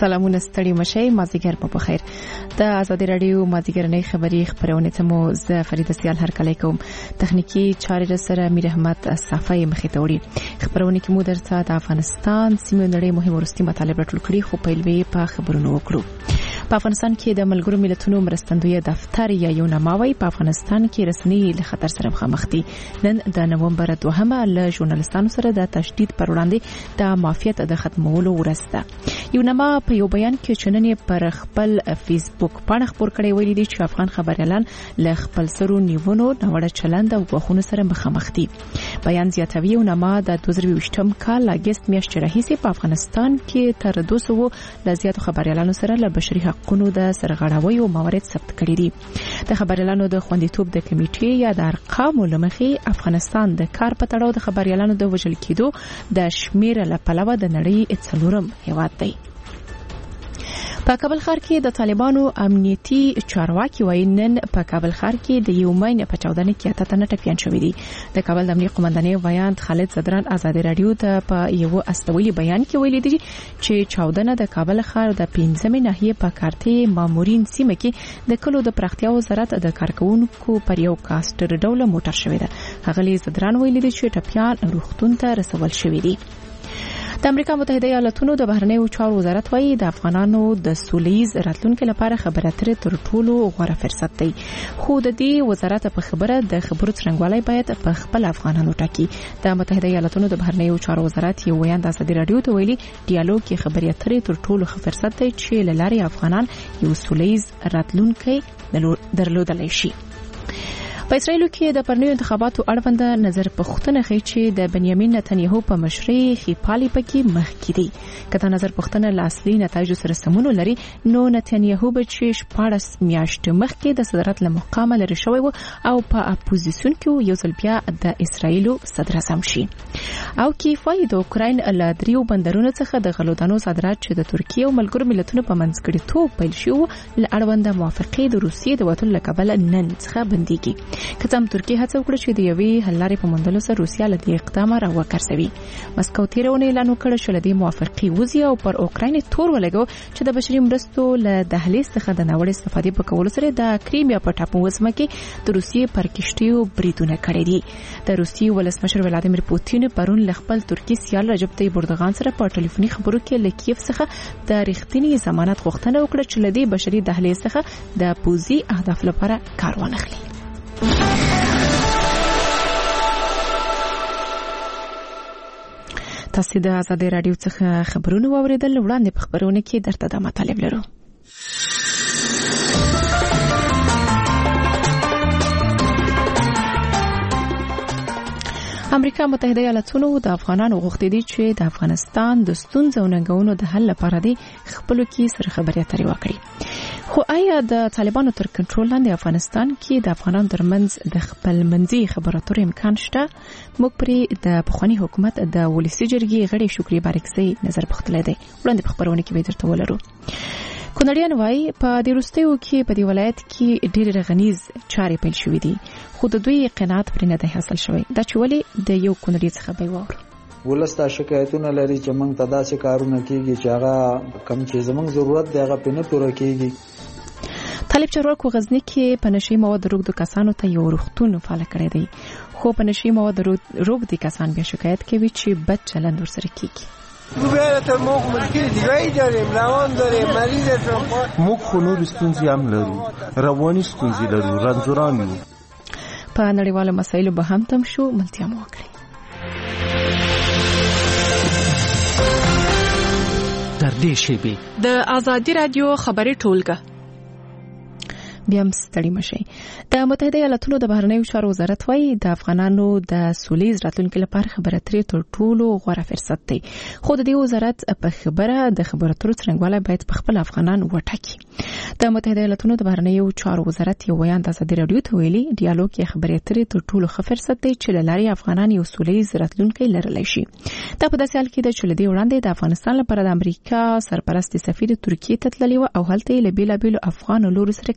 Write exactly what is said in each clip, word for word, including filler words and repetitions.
سلامونه ستړي مشي مازیګر په خیر. د آزادی رادیو مازیګرنۍ خبری خبرونه ته مو ز فریده سیال هر کله کوم. تخنیکی چارې سره میر احمد صافی مخې ته وړي. خبرونه کې مو درته د افغانستان سیمه نړۍ مهم ورستي مطالب راټول کړي خو پیلوي په خبرونو وکړو. په افغانستان کې د ملګرو ملتونو مرستندوی دفتر یا یو نماوي په افغانستان کې رسمي له خطر سره مخامخ دي. نن د نومبر دوهمه له ژورنالستانو سره د تشدید پر وړاندې د مافیت د ختمولو ورځ ده. یو نما په یو بیان کې چننې پر خپل فیسبوک باندې خبر کړی ویلي دي چې افغان خبريالان له خپل سرو نیونو نوړه چلند او غوښنو سره مخامخ دي. بیان زیاتوي یو نما د دوه زره یوولسم کال اگست میاشتې راهیسې په افغانستان کې تر دوه سوه لزیاتو خبريالانو سره له بشري حقوقو د سرغړاوي او موارد ثبت کړي دي. د خبريالانو د خوندیتوب د کمیټې یا د ارقامو لمخې افغانستان د کار په تړاو د خبريالانو د وژل کېدو د شمیر له پلوه د نړۍ څلورم هیواد دی. په کابل ښار کې د طالبانو امنیتي چارواکي وایي نن په کابل ښار کې د یو مې په چودنه کې اته تنه ټپیان شوي دي. د کابل د امنیت قومندانۍ ویاند خالد زدران آزادی رادیو ته په یو استویلي بیان کې ویلي دي چې چودنه د کابل ښار د پنځمې ناحیې په کارتي مامورین سیمه کې د کلو د پراختیا وزارت د کارکونکو پر یو کاستر ډول موټر شوی ده. هغه زدران ویلي دي چې ټپیان روغتون ته رسول شوي دي. د امریکا متحده ایالاتونو د بهرنیو چارو وزارت وایي د افغانانو د سولهییز راتلونکو لپاره خبرې اترې تر ټولو غوره فرصت دی. خو د دې وزارت په خبره د خبرو څرنګوالی باید په خپل افغانانو ټاکي. د متحده ایالاتونو د بهرنیو چارو وزارت یو ویاند آزادی رادیو ته ویلي ډیالوګ کې خبرې اترې تر ټولو ښه فرصت دی چې له لارې افغانان یو سولهییز راتلونکی درلودلی شي. په اسرائیل کې د پرنیو انتخاباتو اړوند نظر پوښتنه کوي چې د بنیامین نتنیاهو په مشرۍ خپالي پکې مخکې دي. کله نظر پوښتنه لاصلي نتایج سره سمون لري نو نتنیاهو به چې شپږ میاشتې مخکې د صدارت له مقام لري شوی و او په اپوزیسیون کې یو ځل بیا د اسرائیل صدر اعظم شي. او کې فایده د اوکراین له دریو بندرونو څخه د غلودانو صادرات چې د ترکیه او ملګرو ملتونو په منځګړیتوب پیل شو ل اړوند موافقې د روسیې د وټول لکبل نن څخه بنديږي. کتم ترکیه هڅه وکړه چې د یوې حل لارې په موندلو سره روسیا له دې اقدام راوکرسوي. مسکو تیرونه اعلان وکړ چې له دې موافقې وزي او پر اوکراین تور ولګو چې د بشري مرستو له دهلیز څخه د نوړ استفادې په کولو سره د کریمیا په ټاپو وسمه کې د روسیې پر کشتیو بریدونه کړي دي. د روسیې ولسمشر ولادیمیر پوتین پرون له خپل ترکی سیال رجب طیب اردوغان سره په ټلیفوني خبرو کې له کیف څخه د رښتینی ضمانت غوښتنه وکړه چې له دې بشري دهلیز څخه د پوزي اهداف لپاره کار وانخلي. تاسو د آزادی رادیو څخه خبرونه واوریدل. وړاندې په خبرونه کې درته د مطالب لرو. امریکا متحده ایالاتونو د افغانانو غوښتي دي چې د افغانستان د ستونزو ننګونو د حل لپاره د خپلو کې سره خبرې اترې وکړي. خو آیا د طالبانو تر کنټرول لاندې افغانستان کې د افغانانو ترمنځ د خپل منځي خبرو اترو امکان شته؟ موږ پرې د پخوانی حکومت د ولسی جرګې غړي شکري بارکزی نظر پختلې دی. وړاندې په خبرونه کې به درته ولرو. کونړیان وایي په دې وروستیو کې په دې ولایت کې ډېر رغنیز چارې پیل شوې دي خو د دوی قناعت پرې نه دی حاصل شوی. دا چې ولې د یو کونړي څخه به وورو. ولستا شکایتونه لري چې موږ ته داسې کارونه کیږي چې هغه کم چې زموږ ضرورت دی هغه په نه پوره کیږي. طالب چارواکو غزنی کې په نشي مواد روغ کسانو ته یو روغتون فعال کړی دی خو په نشي مواد روغ دي کسان بیا شکایت کوي چې بد چلند ورسره کیږي. موږ خو نور ستونزې هم لرو، رواني ستونزې لرو، رنځوران یو. په نړیوالو مسایلو به هم تم شو ملتیا مو وکړي. تر دې شیبې د آزادی رادیو خبري ټولګه بیا ستړي مشي. د متحده ایالاتونو د بهرنیو چارو وزارت وایي د افغانانو د سولهییز راتلونکو لپاره خبرې اترې تر ټولو غوره فرصت دی. خو د دې وزارت په خبره د خبرو اترو څرنګوالی باید په خپل افغانان وټاکي. د متحده ایالاتونو د بهرنیو چارو وزارت یو ویاند آزادی رادیو ته ویلي ډیالوګ کې خبرې اترې تر ټولو ښه فرصت دی چې له لارې افغانان یو سولهییز راتلونکی لرلی شي. دا په داسې حال کې ده چې له دې وړاندې د افغانستان لپاره د امریکا سرپرست سفیر ترکیې ته تللی و او هلته یې له بېلابېلو افغان لورو سره کتلي و.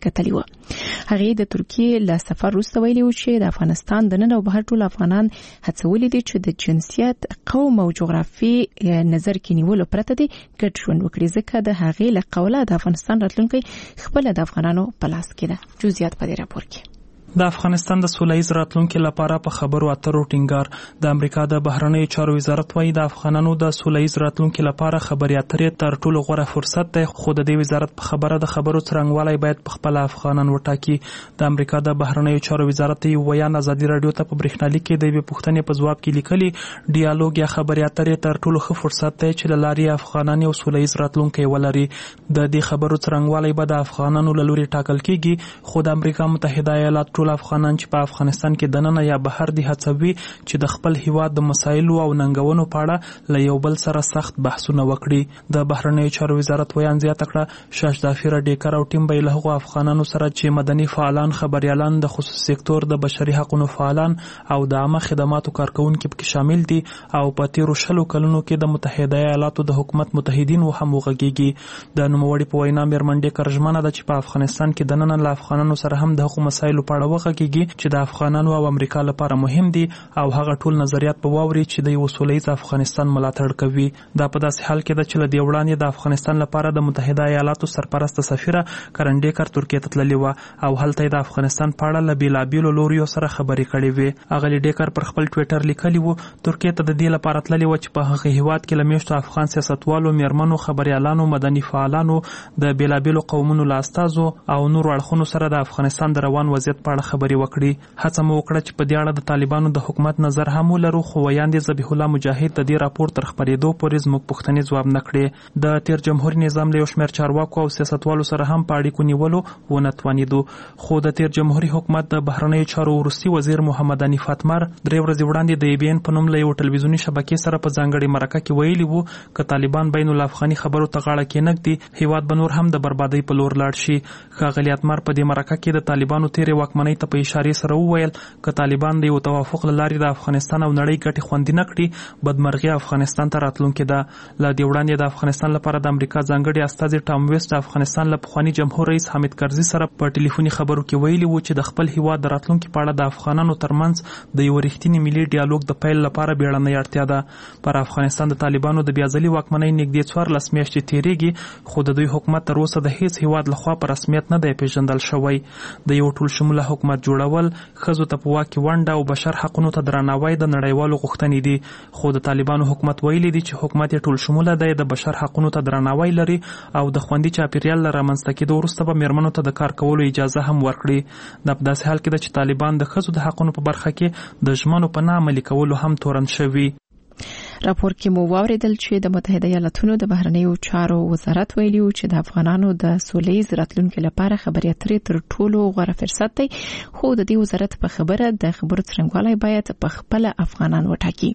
هغه د ترکیه له سفر وروسته ویلي و چې د افغانستان د نن او بهر ټول افغانان هڅولي دي چې د جنسیت، قوم او جغرافي نظر کې نیولو پرته دي ګډ ژوند وکړي، ځکه د هغې له قوله د افغانستان راتلونکي خپل د افغانانو په لاس کې ده. جزئیات په دې راپور کې. د افغانستان د سولهییز راتلونکي لپاره په خبرو اترو ټینګار. د امریکا د بهرنیو چارو وزارت وايي د افغانانو د سولهییز راتلونکي لپاره خبري اترې تر ټولو غوره فرصت دی، خو د دې وزارت په خبره د خبرو څرنګوالی باید په خپل افغانان وټاکي. د امریکا د بهرنیو چارو وزارت یو ویان ازادي رادیو ته په برېښنالیک کې د یوې پوښتنې په ځواب کې لیکلي ډیالوګ یا خبري اترې تر ټولو ښه فرصت دی چې له لارې افغانان یو سولهییز راتلونکی ولري. د دې خبرو څرنګوالی به د افغانانو له لوري ټاکل کیږي، خو د امریکا متحده ایالات ټول افغانان چې په افغانستان کې دننه یا بهر دي هڅوي چې د خپل هیواد د مسایلو او ننګونو په اړه له یو بل سره سخت بحثونه وکړي. د بهرنیو چارو وزارت ویان زیاته کړه شاشدافیر ډیکر او ټیم به له هغو افغانانو سره چې مدني فعالان، خبريالان، د خصوصي سکتور، د بشري حقوقو فعالان او د عامه خدماتو کارکونکو پکې شامل دي او په تیرو شلو کلونو کې د متحده ایالاتو د حکومت متحدین و هم وغږیږي. د نوموړي په وینا میرمن ډیکر ژمنه ده چې په افغانستان کې دننه له افغانانو سره هم د حقوقو مسایلو په اړه وغږیږي چې د افغانانو او امریکا لپاره مهم دي او هغه ټول نظریات په واوري چې د یو سولهییز افغانستان ملاتړ کوي. دا په داسې حال کې ده چې له دې وړاندې د افغانستان لپاره د متحده ایالاتو سرپرست سفیره کرن ډیکر ترکیه ته تللې وه او هلته د افغانستان په اړه له بېلابېلو لوریو سره خبرې کړې وې. اغلې ډیکر پر خپل ټویټر لیکلي وو ترکیه ته د دې لپاره تللې وه چې په هغه هیواد کې له میاشتو افغان سیاستوالو، میرمنو، خبريالانو، مدني فعالانو، د بېلابېلو قومونو له استازو او نورو اړخونو سره د افغانستان د روان وضعیت په اړه خبرې وکړي. هڅه مو وکړه چې په دې اړه د طالبانو د حکومت نظر هم ولرو، خو ویاندې ذبیح الله مجاهد د دې راپور تر خپرېدو پورې زموږ پوښتنې ځواب نه کړې. د تیر جمهوري نظام له یو شمېر چارواکو او سیاستوالو سره هم په اړیکو نیولو ونه توانېدو، خو د تیر جمهوري حکومت د بهرنیو چارو وروستي وزیر محمد حنیف اتمر درې ورځې وړاندې د ای بي ان په نوم له یو ټلویزیوني شبکې سره په ځانګړې مرکه کې ویلي وو که طالبان بین الافغاني خبرو ته غاړه کېنږدي هیواد به نور هم د بربادۍ په لور لاړ شي. ښاغلي اتمر په دې مرکه کې د طالبانو تیرې واکمنۍ ته په اشارې سره وویل که طالبان د یو توافق له لارې د افغانستان او نړۍ ګټې خوندي نه کړي بدمرغي افغانستان ته راتلونکې ده. له دې وړاندې د افغانستان لپاره د امریکا ځانګړي استازي ټام ویسټ د افغانستان له پخواني جمهور رئیس حامد کرزي سره په ټلیفوني خبرو کې ویلي وو چې د خپل هیواد د راتلونکي په اړه د افغانانو ترمنځ د یو رښتیني ملي ډیالوګ د پیل لپاره بیړنۍ اړتیا ده. پر افغانستان د طالبانو د بیا ځلي واکمنۍ نږدې څوارلس میاشتې تېرېږي، خو د دوی حکومت تر اوسه د هیڅ هیواد لخوا په رسمیت نه دی پیژندل شوی. د یو ټول شموله حکومت جوړول، ښځو ته په واک کې ونډه او بشر حقونو ته درناوی د نړیوالو غوښتنې دي، خو د طالبانو حکومت ویلي دي چې حکومت یې ټول شموله دی، د بشر حقونو ته درناوی لري او د خوندي چاپیریال له رامنځته کېدو وروسته به میرمنو ته د کار کولو اجازه هم ورکړي. دا په داسې حال کې ده چې طالبان د ښځو د حقونو په برخه کې د ژمنو په نه عملي کولو هم تورن شوي. راپور کې مو واوریدل چې د متحده ایالاتونو د بهرنیو چارو وزارت ویلي و چې د افغانانو د سولهییز راتلونکي لپاره خبري اترې تر ټولو غوره فرصت دی، خو د دې وزارت په خبره د خبرو څرنګوالی باید په خپل افغانان وټاکي.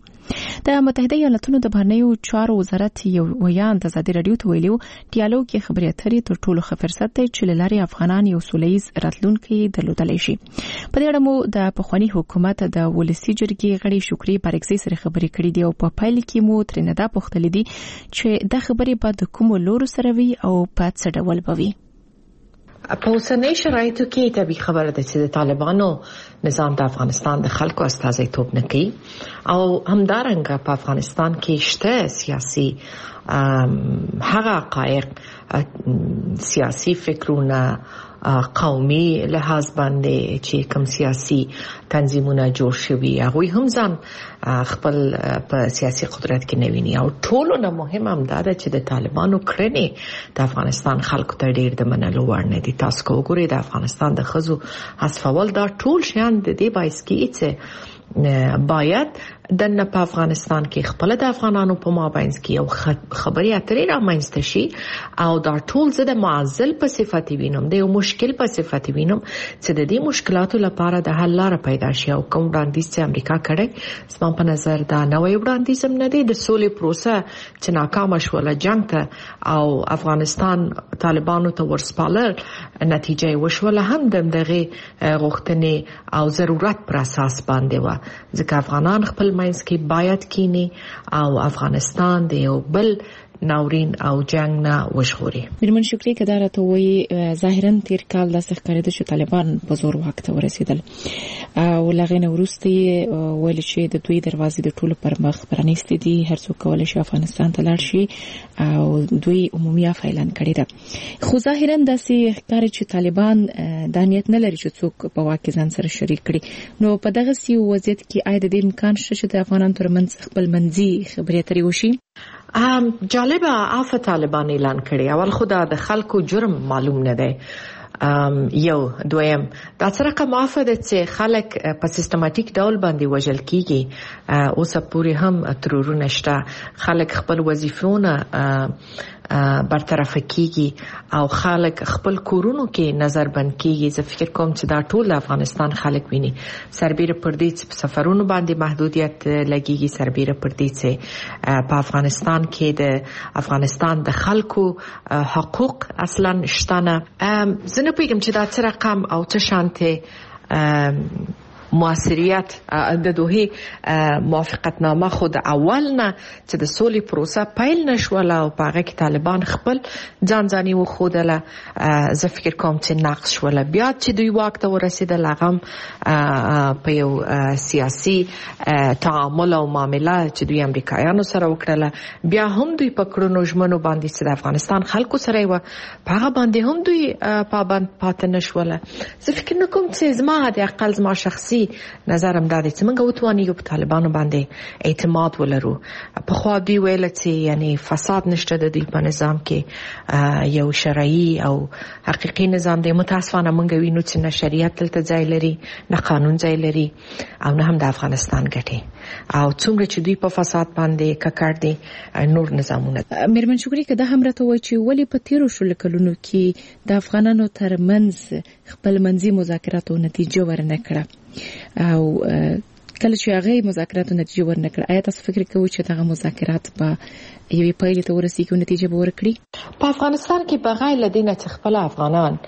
د متحده ایالاتونو د بهرنیو چارو وزارت یو ویان د ازادي رادیو ته ویلي و ډیالوګ کې خبري اترې تر ټولو ښه فرصت دی چې له لارې افغانان یو سولهییز راتلونکی درلودلی شي. په دې اړه مو د پخواني حکومت د ولسي جرګې غړي شکري بارکزي سره خبرې کړې دي او په پایله کې مو ترې دا پوښتلې دي چې دا خبرې به د کومو لورو سره وي او په څه ډول به وي. په اوسنۍ شرایطو کې طبیعي خبره ده چې د طالبانو نظام د افغانستان د خلکو استازیتوب نه کوي او همدارنګه په افغانستان کې شته سیاسي هغه حقایق سیاسي فکرونه قومي لحاظ باندې چې کوم سیاسي تنظیمونه جوړ شوي هغوی هم ځان خپل په سیاسي قدرت کې نه ویني او ټولو نه مهم هم دا ده چې د طالبانو کړنې د افغانستان خلکو ته ډېر د منلو وړ نه دي. تاسو که وګورئ د افغانستان د ښځو حذفول دا ټول شیان د دې باعث کیږي چې باید دنه په افغانستان کې خپل د افغانانو په مابینځ کې یو خبري اترې رامنځته شي او دا ټول زه د معضل په صفت وینم، د یو مشکل په صفت وینم چې د دې مشکلاتو لپاره د حل لاره پیدا شي او کوم وړاندیز چې امریکا کړی زما په نظر دا نوې وړاندیز هم نه دی. د سولې پروسه چې ناکامه شوله جنگ ته او افغانستان طالبانو ته ورسپالل نتیجه وشوله هم د دغه غوښتنې او ضرورت پر اساس باندې و، ځکه افغانان خپل منځ کې باید کینی او افغانستان د یو بل ناورین او جنگ نه وژغوري. میرمن شکری که دا راته وایي ظاهرا تیر کال داسې ښکارېده چې طالبان په زور واک ته ورسېدل او له هغې نه وروسته یې ویل چې د دوی دروازې د ټولو پر مخ پرانیستې دي، هر څوک کولی شي افغانستان ته لاړ شي او دوی عمومي عفو اعلان کړې ده. خو ظاهرا داسې ښکاري چې طالبان دا نیت نه لري چې څوک په واک کې ځان سره شریک کړي. نو په دغسې وضعیت کې آیا د دې امکان شته چې د افغانانو ترمنځ خپل منځي خبرې اترې وشي؟ جالبه عفو طالبان اعلان کړي. اول خو دا د خلکو جرم معلوم نه دی. یو دویم دا څه رقم عفو ده چې خلک په سیستماتیک ډول باندې وژل کیږي. اوس پورې هم ترورونه شته، خلک خپل وظیفونه برطرف کیږي او خلک خپل کورونو کې نظر بند کیږي. زه فکر کوم چې دا ټول افغانستان خلک ویني. سربیره پر دې چې په سفرونو باندې محدودیت لګیږي، سربیره پر دې چې په افغانستان کې د افغانستان د خلکو حقوق اصلا شته نه. زه نه پوهیږم چې دا څه رقم او څه شانته موثریت د دوه موافقتنامه خود اول نه چې د سولې پروسه پیل نشوله او په هغه کې طالبان خپل ځان ځاني وښودله. زه فکر کوم چې نقص شوله. بیا چې دوی واک ته ورسېدل هغه په یو سیاسي تعامل او معامله چې دوی امریکایانو سره وکړله، بیا هم دوی په کړنو ژمنو باندې چې د افغانستان خلکو سره وه په هغه باندې هم دوی پابند پاتې نشوله. زه فکر نه کوم چې زما د اقل زما شخصي نظرم دا دی چې موږ وتوانیږو په طالبانو باندې اعتماد ولرو. پخوا دوی ویل چې یعنی فساد نشته د دوی په نظام کې، یو شرعي او حقیقي نظام دی. متاسفانه موږ وینو چې نه شریعت دلته ځای لري، نه قانون ځای لري او نه هم د افغانستان ګټې او څومره چې دوی په فساد باندې ککړ دي نور نظامونه. میرمن شکری که دا هم راته وایي چې ولې په تیرو شلو کلونو کې د افغانانو ترمنځ خپل منځي مذاکراتو نتیجه ورنه کړه او کله چې هغه مذاکراتو نتیجه ورنه کړه، آیا تاسو فکر کوئ چې دغه مذاکرات به یوې پایلې ته ورسیږي او نتیجه به ورکړي؟ په افغانستان کې بغیر له دې نه چې خپل افغانان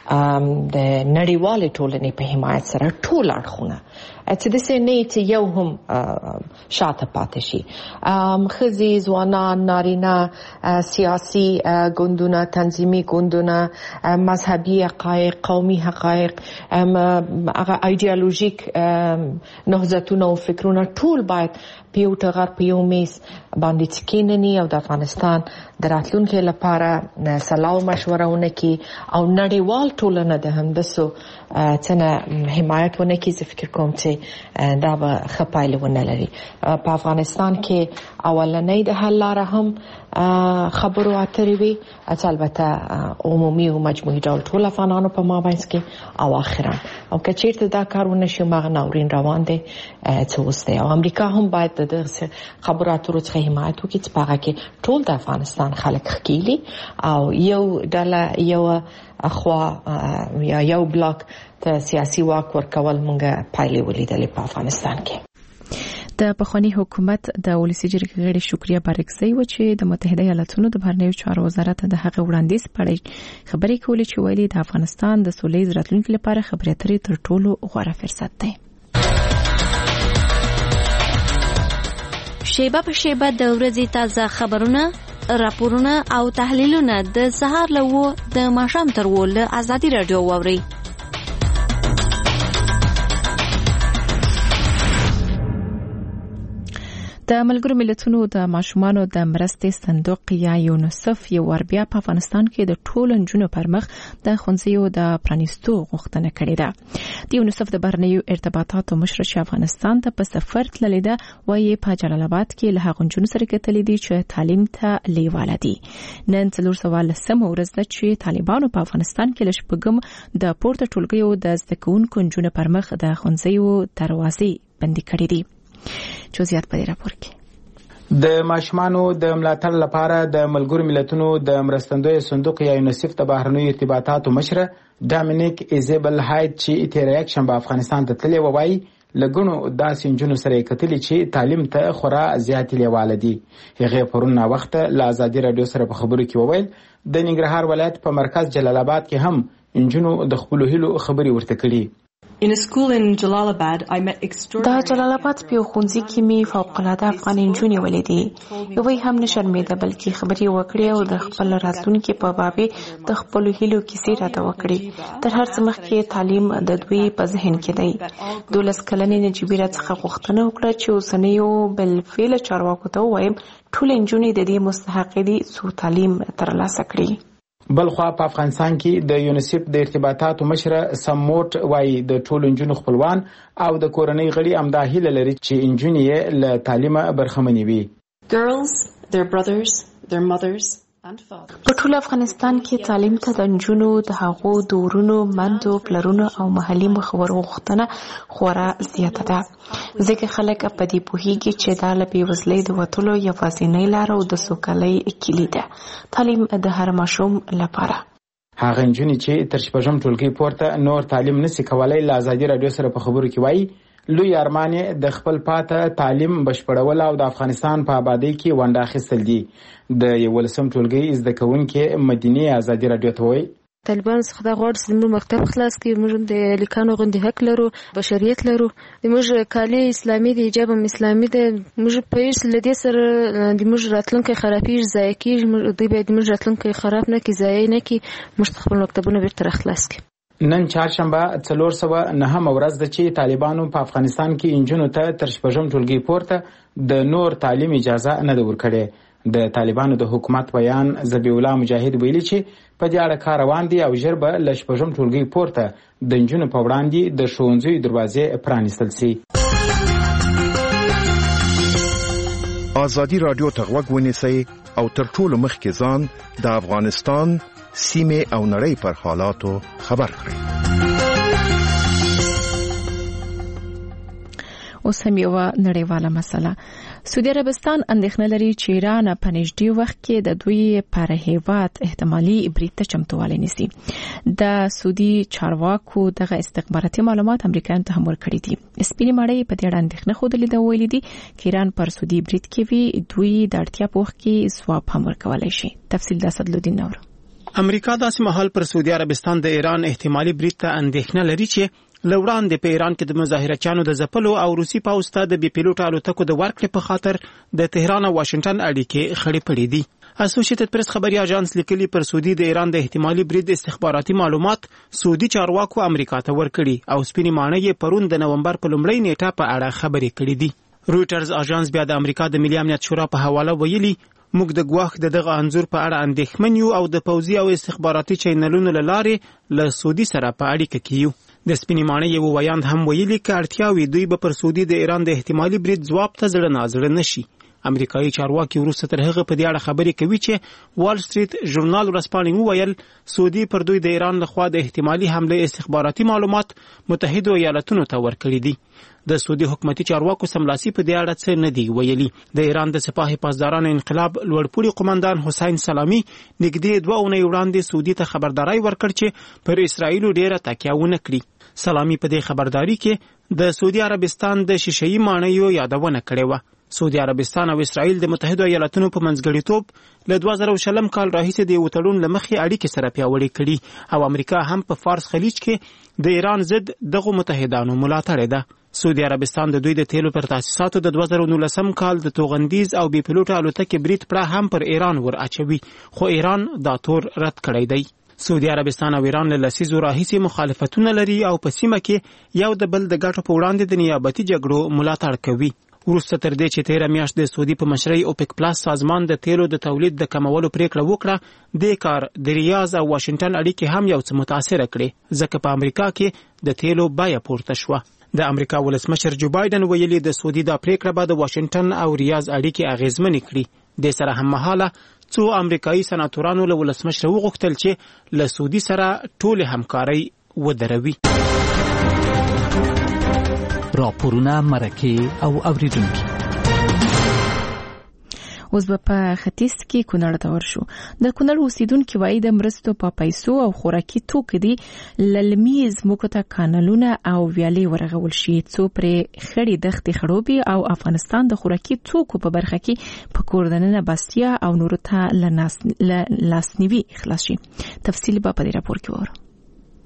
د نړیوالې ټولنې په حمایت سره ټول اړخونه چې داسې نه چې یو هم شاته پاتې شي، ښځې، ځوانان، نارینه، سیاسي ګوندونه، تنظیمي ګوندونه، مذهبي حقایق، قومي حقایق، هغه ایډیالوژیک نهضتونه او فکرونه ټول باید په یو ټغر په یو میز باندې کېنني او د افغانستان د راتلونکي لپاره صلاح او مشوره ونکړي او نړیوال ټولنه د همداسو څه حمایت ونکړي. زه فکر کوم چې دا به ښه پایله ونه لري. په افغانستان کې اولنۍ د حل لاره هم خبرو اترې وي، البته عمومي او مجموعي ډول ټول افغانانو په مابینځ کې او اخرا او که چیرته دا کار ونه شي مغه ناورین روان دی څه اوس دی. او امریکا هم باید د دغه خبرو اترو څخه حمایت وکړي چې په هغه کې ټول د افغانستان خلک ښکېلي او یو ډله یو خوا یا یو بلاک ته سیاسي واک ورکول مونږه پایلې ولیدلې په افغانستان کې. د پخوانی حکومت د ولسی جرګې غړي شکریا بارکزی و چې د متحده ایالاتونو د بهرنیو چارو وزارت د هغه وړاندیز په اړه خبرې کولې چې ویلي د افغانستان د سولې راتلونکي لپاره خبرې اترې تر ټولو غوره فرصت دی. شیبه په شیبه د ورځې تازه خبرونه، راپورونه او تحلیلونه د سهار له و د ماښام تر و له ازادي رادیو واوري. د ملګرو ملتونو د ماشومانو د مرستې صندوق یا یونیسف یو ور بیا په افغانستان کې د ټولو نجونو پر مخ د ښوونځیو د پرانیستو غوښتنه کړې ده. د یونیسف د بهرنیو ارتباطاتو مشر چې افغانستان ته په سفر تللی ده وایي په جلال آباد کې له هغو نجونو سره کتلې دي چې تعلیم ته لیواله دي. نن څلور سوه لسمه ورځ ده چې طالبانو په افغانستان کې له شپږم د پورته ټولګیو د زده کوونکو نجونو پر مخ د ښوونځیو دروازې بندي کړې دي. جزئیات په دې راپور کې. د ماشومانو د ملاتړ لپاره د ملګرو ملتونو د مرستندوی صندوق یا یونیسف د بهرنیو ارتباطاتو مشر ډامینیک ایزابل هایت چې تیر یک شنبه افغانستان ته تللی وایي لګونو داسې نجونو سره کتلې چې تعلیم ته خورا زیات لیواله دي. هغه پرون وخت له ازادي رادیو سره په خبرو کې وویل د ننګرهار ولایت په مرکز جلال آباد کې هم نجونو د خپل هیلو خبري ورته کړي. In a school in Jalalabad, I met extraordinary. دا جلال آباد په ښوونځي کې می فوق العاده افغان انجونې ولیدې. یو هم نشرمېده بلکې خبرې وکړې او د خپل راتلونکي په بابې د خپل هیلو کیسې راته وکړې. تر هر څه مخکې تعلیم د دوی په ذهن کې دی. دولس کلنې نجيبې راڅخه غوښتنه وکړه چې اوسنیو بالفعل چارواکو ته ووایم ټول انجونې د دې مستحق دي څو تعلیم ترلاسه کړي. بلخوا په افغانستان کې د یونیسف د ارتباطاتو مشره سموټ وایي د ټولو انجونو خپلوان او د کورنۍ غړي همدا هیله لري چې انجونې یې له تعلیمه برخمنې وي. Girls, their brothers, their mothers and fathers. په ټول افغانستان کې تعلیم ته د انجونو د هغو د ورونو مندو پلرونو او محلي مخورو غوښتنه خورا زیاته ده. ځکه خلک په دې پوهیږي چې دا له بېوزلۍ د وتلو یوازینۍ لاره او د سوکالۍ کلي ده. تعلیم د هر ماشوم لپاره. هغه انجونې چې تر شپږم ټولګي پورته نور تعلیم نشي کولای له ازادي رادیو سره په خبرو کې وایي لوی ارمان د خپل پاته تعلیم بشپړول او د افغانستان په آبادی کې ونډه اخیستل دي. د یولسم ټولګي زده کوونکې مدینه ازادي رادیو ته وایي طالبان څخه دا غواړي چې موږ مکتب خلاص کړو، موږ د لیکانو غوندې حق لرو، بشریت لرو، د موږ کالي اسلامي دی، حجاب هم اسلامي دی، موږ په هیڅ لدې سره د موږ راتلونکي خرابېږي، ضایع کېږي. دوی باید موږ راتلونکي خراب نه کړي، ضایع نه کړي، موږ خپل مکتبونه بیرته راخلاص کړي. نن چهارشنبه څلور سوه نهم ورځ ده چې طالبانو په افغانستان کې انجونو ته تر شپږم ټولګي پورته د نور تعلیم اجازه نه ده ورکړې. د طالبانو د حکومت بیان ذبیح الله مجاهد ویلي چې په دې اړه کار روان دي او ژر به له شپږم ټولګي پورته د انجونو په وړاندې د ښوونځیو دروازې پرانیستل شي. ازادي رادیو ته غوږ ونیسئ او تر ټولو مخکې ځان د افغانستان سیمه او نړۍ پر حالاتو خبر کړئ. اوس هم یو نړیواله مسله. سعودي عربستان اندېښنه لري چې ایران په نږدې وخت کې د دوی پر هیواد احتمالي برید ته چمتووالی نیسي. د سعودي چارواکو دغه استخباراتي معلومات امریکایانو ته هم ورکړي دي. سپینې مړۍ په دې اړه اندېښنه ښودلې ده، ویلي دي چې ایران پر سعودي برید کوي، دوی د اړتیا په وخت کې ځواب هم ورکولی شي. تفصیل د اسدالدین نور. امریکا داسې مهال پر سعودي عربستان د ایران احتمالي برید ته اندېښنه لري چې لوړاندې په ایران کې د مظاهرچیانو د ځپلو او روسي پوځ ته د بې پیلوټه الوتکو د ورکړې په خاطر د تهران او واشنگټن اړیکې خړې پړې دي. اسوسییټډ پریس خبري اژانس لیکلي پر سعودي د ایران د احتمالي برید استخباراتي معلومات سعودي چارواکو امریکا ته ورکړي او سپینې ماڼۍ یې پرون د نومبر په لومړۍ نیټه په اړه خبرې کړې دي. رویټرز اژانس بیا د امریکا د ملي امنیت شورا په حواله ویلي موږ د ګواښ د دغه انځور په اړه اندېښمن یو او د پوځي او استخباراتي چینلونو له لارې له سعودي سره په اړیکه کې یو. د سپینې ماڼۍ یو ویاند هم ویلي که اړتیا وي دوی به پر سعودي د ایران د احتمالي برید ځواب ته زړه نازړه نشي. امریکایي چارواکي وروسته تر هغه په دې اړه خبرې کوي چې وال سټریټ ژورنال ورځپاڼې وویل سعودي پر دوی د ایران لخوا د احتمالي حمله استخباراتي معلومات متحده ایالاتونو ته ورکړي دي. د سعودي حکومتي چارواکو سملاسي په دې اړه څه نه دی ویلي. د ایران د سپاه حفاظدارانو انقلاب لوړپوړي قومندان حسین سلامي نږدې دوه اونۍ وړاندې سعودي ته خبرداري ورکړ چې پر اسرائیل ډیره تکیه ونه کړي. سلامي په دې خبرداري کې د سعودي عربستان د شیشه‌يي ماڼیو یادونه کړې وه. سعودي عربستان او اسرائیل د متحده ایالاتونو په منځګړیتوب له دوه زره شلم کال راهیسې د یو تړون له مخې اړیکې سره پیاوړې کړي او امریکا هم په فارس خلیج کې د ایران ضد دغو متحدانو ملاتړې ده. سعودي عربستان د دوی د تیلو پر تاسیساتو د دوه زره نولسم کال د توغندیز او بې پیلوټه الوتکې برید پړه هم پر ایران ور اچوي، خو ایران دا تور رد کړی دی. سعودي عربستان او ایران له لسیزو راهیسې مخالفتونه لري او په سیمه کې یو د بل د ګټو په وړاندې د نیابتي جګړو ملاتړ کوي. وروسته تر دې چې تیره میاشت د سعودي په مشرۍ اوپک پلاس سازمان د تیلو د تولید د کمولو پریکړه وکړه، د کار د ریاض او واشنگټن اړیکې هم یو څه متاثره کړې ځکه په امریکا کې د تیلو بیه پورته شوه. د امریکا ولسمشر جو بایدن ویلي د سعودي دا پریکړه به د واشنگټن او ریاض اړیکې اغیزمنې کړي. د سره هم مهاله څو امریکایي سناتورانو له ولسمشر وغوښتل چې له سعودي سره ټول همکاري ودروي. راپورونه مرکه او اوریدونکي. اوس به په ختیځ کې کونړ ته ورشو. د کونړ اوسیدونکي وایي د مرستو په پیسو او خوراکي توکو دي للمي ځمکو ته کانالونه او ویالې ورغول شي څو پرې خړې دښتې خړوبي او افغانستان د خوراکي توکو په برخه کې په کوردننه بستیا او نورو ته لاسنیوي خلاص شي. تفصیل به په دې راپور کې وره.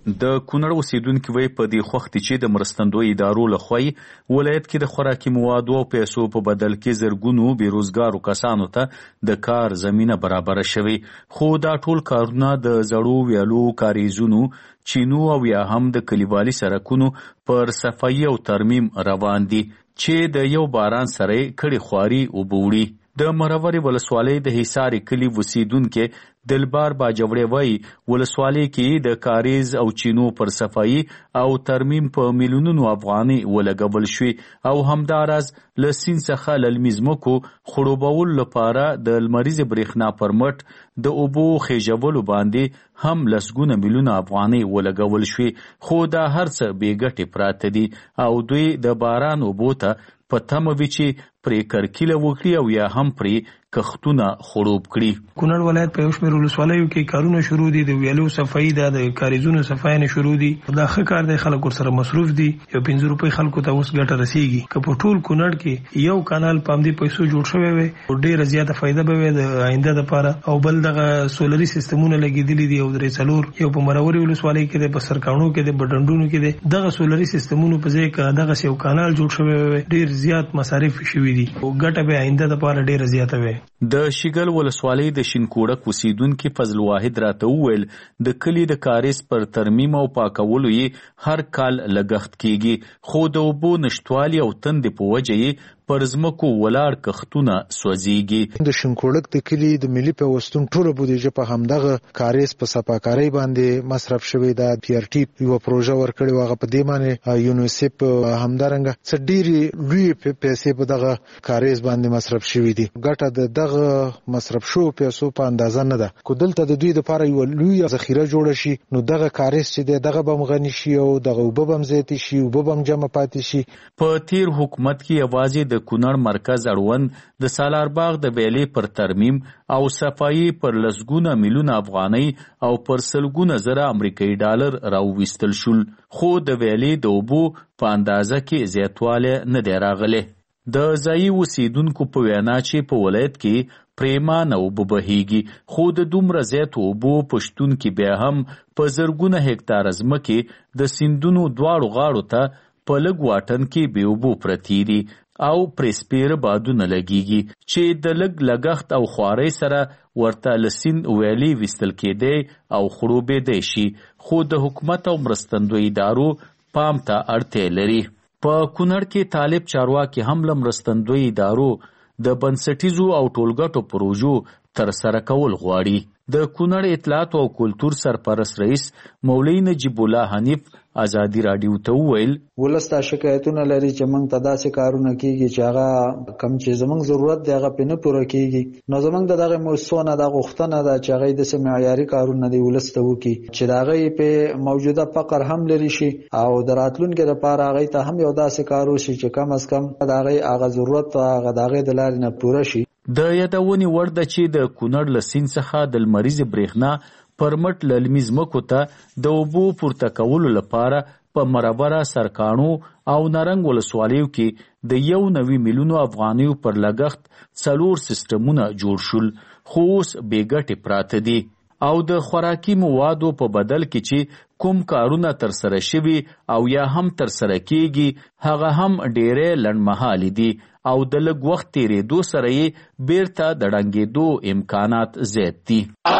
د کونړ اوسیدونکو وی په دې خوخت چې د مرستندوی ادارو لخوا ولایت کې د خوراکي موادو او پیسو په بدل کې زرګونو بیروزګارو کسانو ته د کار زمينه برابر شوي، خو دا ټول کارونه د زړو ویالو کاریزونو، چینو او یا هم د کلیوالي سړکونو پر صفایي او ترمیم روان دي چې د یو باران سره کړي خواري او بوړي. د مروري ولسوالۍ د حصار کلی وسیدونکو دلبار باجوړی وای ولسوالۍ کې د کاریز او چینو پر صفایي او ترمیم په میلیونونو افغاني ولګول شوی او همدارز لسین څخه للمیزمکو خړوبول لپاره د لمریز برېښنا پرمټ د اوبو خېجولو باندې هم لسګونه میلیونه افغاني ولګول شوی، خو دا هرڅه بیګټي پراته دي او دوی د باران اوبو ته په تمه وي چې پرې کرکیله وکړي او یا هم پرې کښتونه خړوب کړي. کونړ ولایت په یو شمېر ولسوالیو کې کارونه شروع دي، د ویالو صفایي ده، د کاریزونو صفایي نه شروع دي. دا ښه کار دی، خلک ورسره مصروف دي. یو پنځه روپۍ خلکو ته اوس ګټه رسیږي. که په ټول کونړ کې یو کانال په همدې پیسو جوړ شوی وي ډېره زیاته فایده به وي د آینده دپاره. او بل دغه سولري سیستمونه لګېدلي دي او درې څلور، یو په مروري ولسوالۍ کې دی، په سرکاڼو کې دی، په ډنډونو کې دی. دغه سولري سیستمونو په ځای که دغسې یو کانال جوړ شوی وي ډېر زیات مصارف شوي دي او ګټه به آینده دپاره ډېره زیاته وي. د شیګل ولسوالۍ د شینکوړک اوسیدونکي فضل واحد راته وویل د کلي د کاریز پر ترمیم او پاکولو یې هر کال لګښت کیږي، خو د اوبو نشتوالي او تندې په وجه یې پر ځمکو ولاړ کښتونه سوځېږي. د شینکوړک د کلي د ملي پیوستون ټوله بودیجه په همدغه کاریز په صفاکارۍ باندې مصرف شوې ده. پی آر ټي یوه پروژه ورکړې وه، هغه په دې باندې یونیسیف همدارنګه څه ډېرې لویې پیسې په دغه کاریز باندې مصرف شوې دي. ګټه د دغه مصرف شوو پیسو په اندازه نه ده. که دلته د دوی دپاره یوه لویه ذخیره جوړه شي نو دغه کاریز چې دی دغه به هم غني شي او دغه اوبه به هم زیاتې شي، اوبه به هم جمع پاتې شي. په تیر حکومت کې یوازې د کونړ مرکز اړوند د سالارباغ د ویلې پر ترمیم او صفایي پر لسګونه میلیونه افغانۍ او پر سلګونه زره امریکایي ډالر راوویستل شول، خو د ویلې د اوبو په اندازه کې زیاتوالی نه دی راغلی. د ځایي اوسیدونکو په وینا چې په ولایت کې پریمانه اوبه بهیږي، خو د دومره زیاتو اوبو په شتون کې بیا هم په زرګونه هکتاره ځمکې د سیندونو دواړو غاړو ته په لږ واټن کې بې اوبو پرتې دي او پرې سپېره بادونه لګیږي چې د لږ لګښت او خوارۍ سره ورته له سیند ویالې ویستل کېدی او خړوبېدی شي، خو د حکومت او مرستندوی ادارو پام ته اړتیا لري. په کونړ کې طالب چارواکي هم له مرستندوی ادارو د بنسټیزو او ټولګټو پروژو ترسره کول غواړي. د کونړ اطلاعات او کلتور سرپرست رئیس مولوي نجیب الله حنیف ازادي راډیو ته وویل ولستا شکایتونه لري چې موږ ته داسې کارونه کیږي چې هغه کم چې زموږ ضرورت دی هغه پې نه پوره کیږي. نو زموږ د دغه مؤسسو نه دا غوښتنه ده چې هغه داسې معیاري کارونه دی ولس ته وکړي چې د هغې په موجوده فقر هم لرې شي او د راتلونکي لپاره هغې ته هم یو داسې کار وشي چې کم از کم د هغې هغه ضرورت هغه د هغې د لارې نه پوره شي. د یادونې وړ ده چې د کونړ له سیند څخه د لمریز برېښنا پرمټ للمي ځمکو ته د اوبو پورته کولو لپاره په مربره سرکاڼو او نرنګ ولسوالیو کې د یو نوي میلیونو افغانیو پر لګښت څلور سیستمونه جوړ شول، خو اوس بېګټې پراته دي او د خوراکي موادو په بدل کې چې کوم کارونه ترسره شوي او یا هم ترسره کیږي هغه هم ډېرې لنډمهالي دي او د لږ وخت تېرېدو سره یې بیرته د ړنګېدو امکانات زیات دي.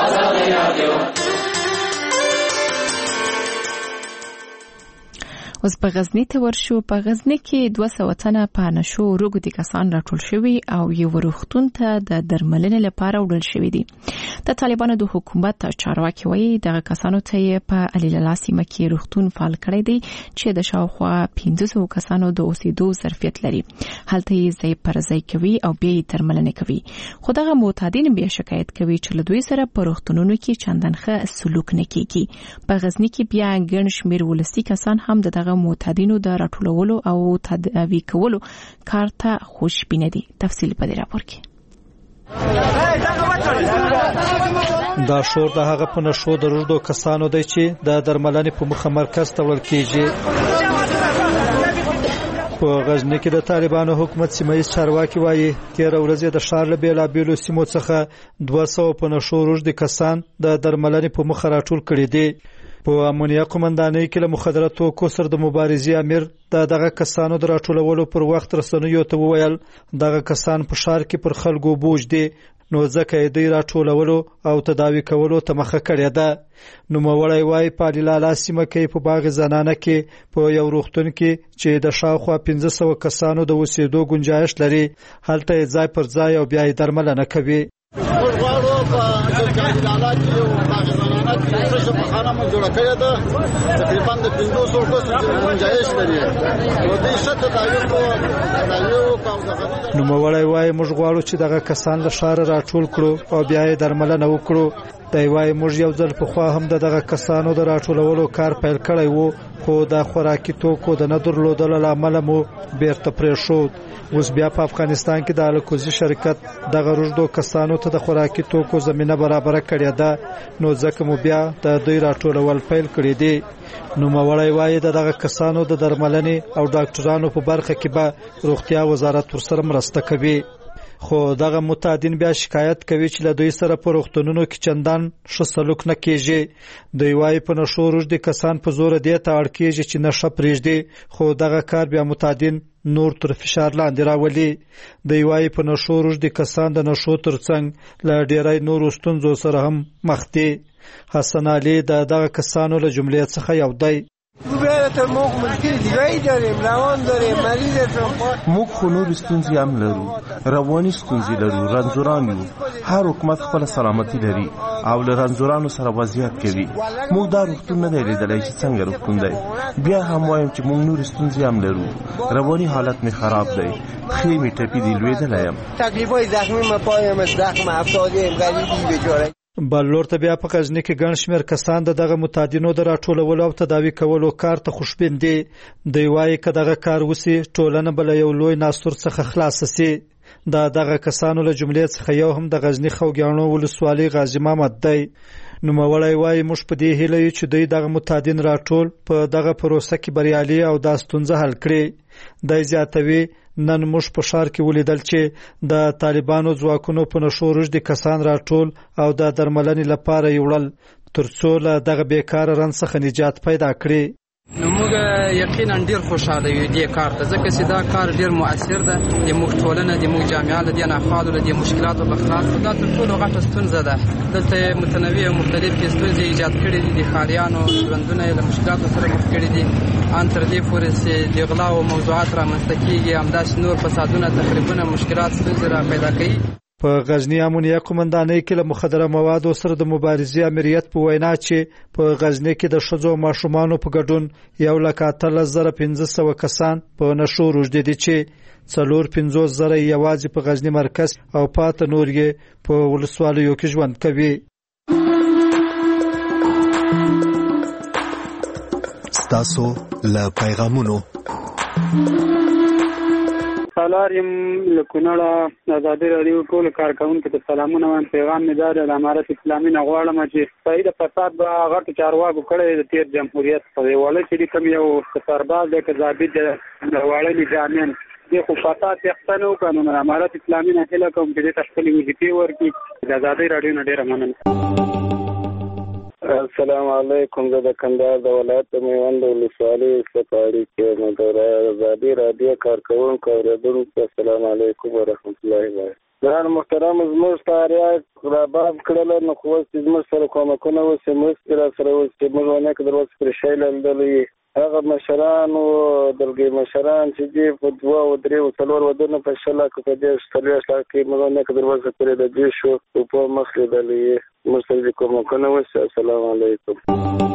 اوس په غزني ته ورشو. په غزني کې دوه سوه تنه په نشو روږدي کسان راټول شوي او یو روغتون ته د درملنې لپاره وړل شوي دي. د طالبانو د حکومت چارواکي وایي دغه کسانو ته یې په علیللا سیمه کې روغتون فعال کړی دی چې د شاوخوا پنځه سوه کسانو د اوسېدو ظرفیت لري. هلته یې ځای پر ځای کوي او بیا یې درملنه کوي، خو دغه معتادین بیا شکایت کوي چې له دوی سره په روغتونونو کې چندان ښه سلوک نه کیږي. په غزني کې بیا ګڼ شمېر ولسي کسان هم د دغه معتادینو د راټولولو او تداوی کولو کار ته خوشبینه دي. تفصیل په دې راپور کې. دا شور د هغه په نشو د روږدو کسانو دی چې د درملنې په مخه مرکز ته وړل کیږي. په غزني کې د طالبانو حکومت سیمایي چارواکي وایي تېره ورځ د ښار له بېلابېلو سیمو څخه دوه سوه په نشو روږدي کسان د درملنې په مخه راټول کړي دي. په امونیا قومندانۍ کې له مخدره توکو سره د مبارزې امیر د دغه کسانو د راټولولو پر وخت رسنیو ته وویل دغه کسان په ښار کې پر خلکو بوج دي نو ځکه یې دوی راټولولو او تداوی کولو ته مخه کړې ده. نوموړی وایي په علیلالا سیمه کې په باغ زنانه کې په یو روغتون کې چې د شاوخوا پنځه سوه کسانو د اوسېدو ګنجایش لري هلته یې ځای پر ځای او بیا یې درملنه کوي. موږ غواړو په علیلالا کې یو باغ زنانه کې څه شفاخانه مو جوړه کړې ده تقریبا د پنځو سوو کسو ګنجایش لري نو دوی ښه تداوي کوو تداوي وکړو. نوموړی وایي موږ غواړو چې دغه کسان له ښاره راټول کړو او بیا یې درملنه وکړو. دی وایي موږ یو ځل پخوا هم د دغه کسانو د راټولولو کار پیل کړی و خو د خوراکي توکو د نه درلودلو له امله مو بیرته پرېښود. اوس بیا په افغانستان کې د الکوزي شرکت دغه روږدو کسانو ته د خوراکي توکو زمینه برابره کړې ده نو ځکه مو بیا د دوی راټولول پیل کړي دي. نوموړی وایي د دغه کسانو د درملنې او ډاکټرانو په برخه کې به روغتیا وزارت ورسره مرسته کوي. خو دغه متعدین بیا شکایت کوي چې له دوی سره په روغتونونو کې چندان ښه سلوک نه کیږي. دوی وایي په نشو روږدي کسان په زوره دې ته اړ کیږي چې نشه پرېږدي خو دغه کار بیا متعدین نور تر فشار لاندې راولي. دوی وایي په نشو روږدي کسان د نشو ترڅنګ له ډیری نورو ستونزو سره هم مخ دي. حسن علي د دغه کسانو له جملې څخه یو دی. موږ خو نور ستونزې هم لرو رواني ستونزې لرو رنځوران یو هر حکومت خپله سلامتي لري او له رنځورانو سره وضعیت کوي. موږ دا روغتون نه دی لیدلی چې څنګه روغتون دی. بیا هم وایم چې موږ نور ستونزې هم لرو رواني حالت مې خراب دی پښې مې ټپي دي لوېدلی یم تکلیفای زخمی مې پایم زخم افتاده یم غریبی بیچاره. بل لور ته بیا په غزني کې ګڼ شمېر کسان د دغه متعدینو د راټولولو او تداوي کولو کار ته خوشبین دي. دوی وایي که دغه کار وسي ټولنه به له یو لوی ناسور څخه خلاصه سي. د دغه کسانو له جملې څخه یو هم د غزني خوږیاڼو ولسوالۍ غازي محمد دی. نوموړی وایي موږ په دې هیله یو چې دوی دغه متعدین راټول په دغه پروسه کې بریالي او دا ستونزه حل کړي. دی زیاتوي نن موږ په ښار کې ولیدل چې د طالبانو ځواکونو په نشو روږدي کسان راټول او د درملنې لپاره یې وړل ترڅو له دغه بیکاره رنځ څخه نجات پیدا کړي. نو موږ یقینا ډیر خوشاله یو دې کار ته ځکه چې دا کار ډیر مؤثر ده د موږ ټولنه د موږ جامعه له دې نه خالو د مشکلاتو په خلاص دا تر ټولو غټه ستونزه ده. دلته متنوع او مختلف ستونزې ایجاد کړي دي د خالیانو ژوندونه له مشکلاتو سره مخ کړي دي ان تر دې پورې چې د غلا او موضوعات رامنځته کیږي همداسې نور فسادونه تخریبونه مشکلات ستونزې را پیدا کوي. په غزنی امونیا قومندانۍ کې له مخدره موادو سره د مبارزې امریت په وینا چې په غزنی کې د ښځو او ماشومانو په ګډون یو لک اتلس زره پنځه سوه کسان په نشو روږدي دي چې څلور پنځوس زره یوازې په غزنی مرکز او پاته نور یې په ولسوالیو کې ژوند کوي. ستاسو له پیغامونو سالاریم له کونړه ازادي راډیو ټول کارکونکو ته سلامونه وایم. پیغام مې دا دی د امارت اسلامي نه غواړم چې صحیح د فساد به غټو چارواکو کړی د تېر جمهوریت په وړه چې کوم یو سرباز دی که ضابط دی د وړه نظامیان دې خو فساد یې نه وکړو. نو امارت اسلامي نه هیله کوم چې دې ته خپلې وظیفې ورکړي. د ازادي راډیو نه ډېره مننه. السلام علیکم. زه د کندهار د ولایت د میوند ولسوالۍ سپاړي کې یم. د ازادي راډیو کارکوونکو اورېدونکو السلام علیکم ورحمت الله وبرکاته. ګران محترم زموږ تاریخ راباب کړل نو خو اوس زموږ سره کومکونه وسي مرستې را سره وسي موږ ونه که در اوس پرې شی لیدلی هغه مشران او دلګي مشران چې دي په دوه او درې او څلور ودونه په شل لاکه په دې څلوېښت لاکه کې موږ ونه که در اوس پرې د دې شو په مخ لیدلی موږ سره کومکونه وسي. السلام علیکم.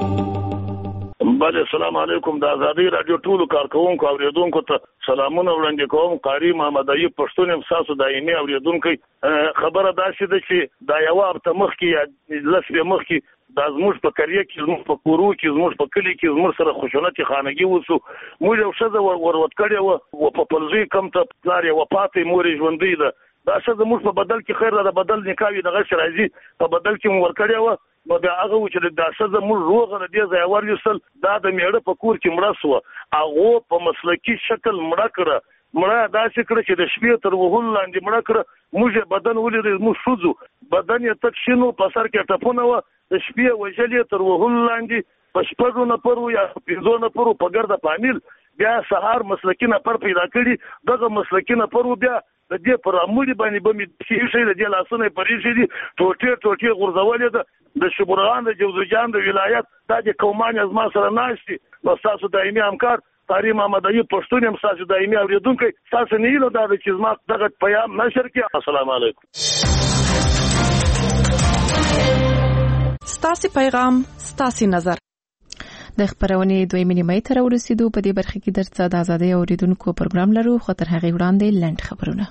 بله السلام علیکم. د ازادي راډیو ټولو کارکوونکو اوریدونکو ته سلامونه وړاندې کوم. قاری محمد ایوب پښتون یم ستاسو دایمي اوریدونکی. خبره داسې ده چې دا یوه هفته مخکې لس شپې مخکې دا زموږ په قریه کې زموږ په کورو کې زموږ په کلي کې زموږ سره خشونت خانګي وسو. موږ یو ښځه ورود کړې وه په پلزوی کم ته پلار یې وفات یې مور یې ژوندۍ ده. دا ښځه موږ په بدل کې خیر ده د بدل نکاح وي دغسې راځي په بدل کې مو ورکړې وه. نو بیا هغه و چې دا ښځه موږ روغه له دې ځایه ورایستل دا د مېړه په کور کې مړه سوه. هغو په مسلکي شکل مړه کړه. مړه داسې کړه چې د شپې تر وهلو لاندې مړه کړه. موږ یې بدن ولیدی موږ ښځو بدن یې تک شین و په سر کې ټپونه وه د شپې وژل یې تر وهلو لاندې په شپږو نفرو یا پنځو نفرو په ګرده پامل بیا سهار مسلکي نفر پیدا کړي دغه مسلکي نفر بیا د دې پر اموري باندې به مې شي شي د دې لاسونه پرې شي دي ټوټه ټوټه غورځولې ده د شبرغان د جوزجان د ولایت د قومان از ما سره ناشتي نو تاسو دایمي همکار طارق محمد ایوب پښتون هم تاسو دایمي اوریدونکو تاسو نه یلو دا چې زما دغه پیغام نشر کړي. السلام علیکم. ستاسو پیغام ستاسو نظر. د خبرونې دوی منیمای تر ورسېدو په دې برخه کې درڅ د ازادي اوریدونکو پروګرام لرو خو تر هغه وړاندې لنډ خبرونه.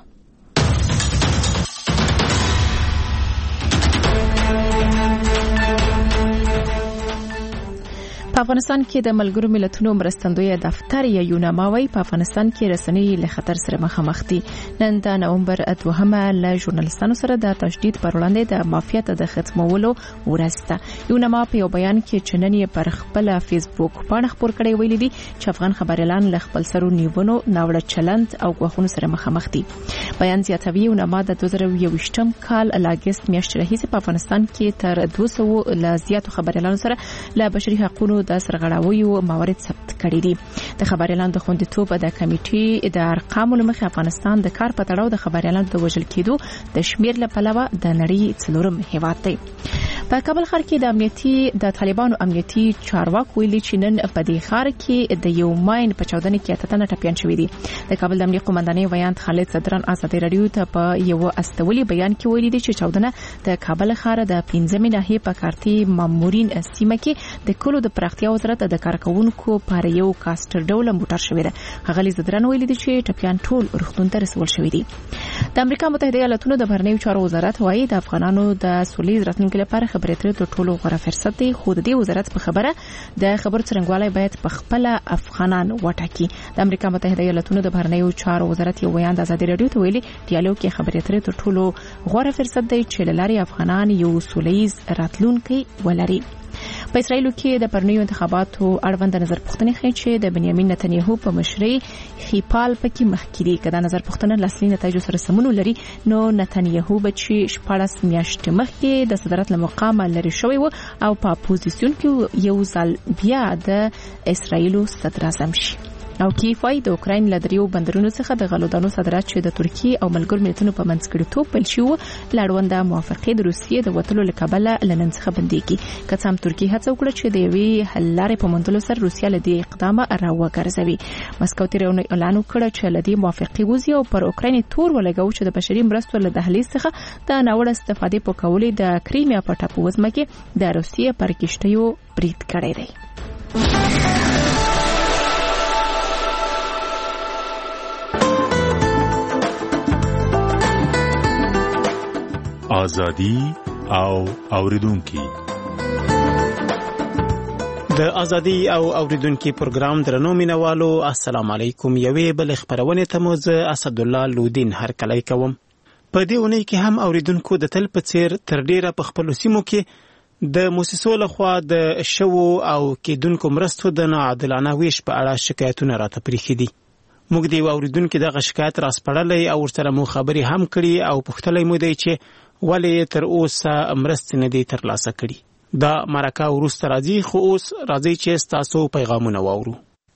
په افغانستان کې د ملګرو ملتونو مرستندوی دفتر یا یوناماوي په افغانستان کې رسنۍ له خطر سره مخامخ دي. نن د نومبر دوهمه له ژورنالستانو سره د تشدید پر وړاندې د مافیات د ختمولو ورسته. یوناما په یو بیان کې چننې پر خپل فیسبوک باندې خبر کړی ویلي دي چې افغان خبريالان له خپل سرو نیونو ناوړه چلند او غوښتنو سره مخامخ دي. بیان زیاتوي یوناما د دوه زره یوویشتم کال لاګست میاشتې راهیسې په افغانستان کې تر دوه سوه ل زیاتو خبريالانو سره له بشري حقوقو د سرغړاویو موارد ثبت کړي دي. د خبريالانو د خوندیتوب د کمیټې د ارقامو لمخې افغانستان د کار په تړاو د خبريالانو د وژل کېدو د شمیر له پلوه د نړۍ څلورم هیواد دی. په کابل ښار کې د امنیتي د طالبانو امنیتي چارواکو ویلي چې نن په دې ښار کې د یو ماین په چاودنه کې اته تنه ټپيان شوي دي. د کابل د امنیت قومندانۍ ویاند خالد صدران ازادي رادیو ته په یو استولي بیان کې ویلي دي چې چاودنه د کابل ښار د پنځمې ناحیې په کارتي مامورین سیمه کې د کلو د پراختیا وزارت د کارکونکو پر یو کاستر ډول موټر شوی دی. غلي زدران ویلي دي چې ټپيان ټول روغتون ته رسول شوی دي. د امریکا متحده ایالاتونو د بهرنیو چارو وزارت وايي د افغانانو د سولې راتلونکو لپاره خبرې اترې تر ټولو غوره فرصت دی. خو د دې وزارت په خبره د خبرو څرنګوالی باید په خپل افغانان وټاکي. د امریکا متحده ایالاتونو د بهرنیو چارو وزارت یو ویاند ازادي رادیو ته ویلي ډیالوګ کې خبرې اترې تر ټولو غوره فرصت دی چې لاري افغانان یو سولېز راتلونکي ولري. په اسرائیل کې د پرنیو انتخاباتو اړوند نظر پوښتنه کوي چې د بنیامین نتنیاهو په مشرۍ خپال پکې مخکري کړه. نظر پوښتنه لاسلی نتایج سره سمون لري نو نتنیاهو به چې شپږ میاشتې مخکې د صدارت له مقام لري شوی و او په اپوزیسیون کې یو ځل بیا د اسرائیل صدر اعظم شي. او کیفای د اوکراین له دریو بندرونو څخه د غلودانو صادرات چې د ترکیه او ملګرو ملتونو په منځ کې توپ بل شو لاړونده موافقه د روسیې د وټلو لکبله لنن څخه بنديږي. کڅام ترکیه هڅه وکړه چې د یوې حل لارې په موندلو سره روسیا له دې اقدامه راوګرځوي. مسکو تیر اعلان وکړ چې له دې موافقه وزي او پر اوکراین تور ولګو چې د بشري مرستو له دهلیز څخه د ناوړه استفادې په کولې د کریمیا په ټاپو وزمه کې د روسیې پر کشتیو برید کړی دی. ازادي او اوریدونکو د ازادي او اوریدونکو پروګرام درنو مینوالو السلام علیکم. یوې بل خبرونه ته موز اسد الله لودین هر کله کوم. په دې ونې کې هم اوریدونکو د تل په څیر تر ډیره په خپل سیمو کې د موسسو لخوا د شو او کېدونکو مرستو د ناعادلانه ویش په اړه شکایتونه راته پریخي دي. موږ دی اوریدونکو دغه شکایت راسپړلې او ورسره مو خبري هم کړي او پوښتلې مو دی چې ولې تر اوسه مرستې نه دي ترلاسه کړي. دا مرکه وروسته راځي خو اوس راځي چې تاسو پیغامونه واورو.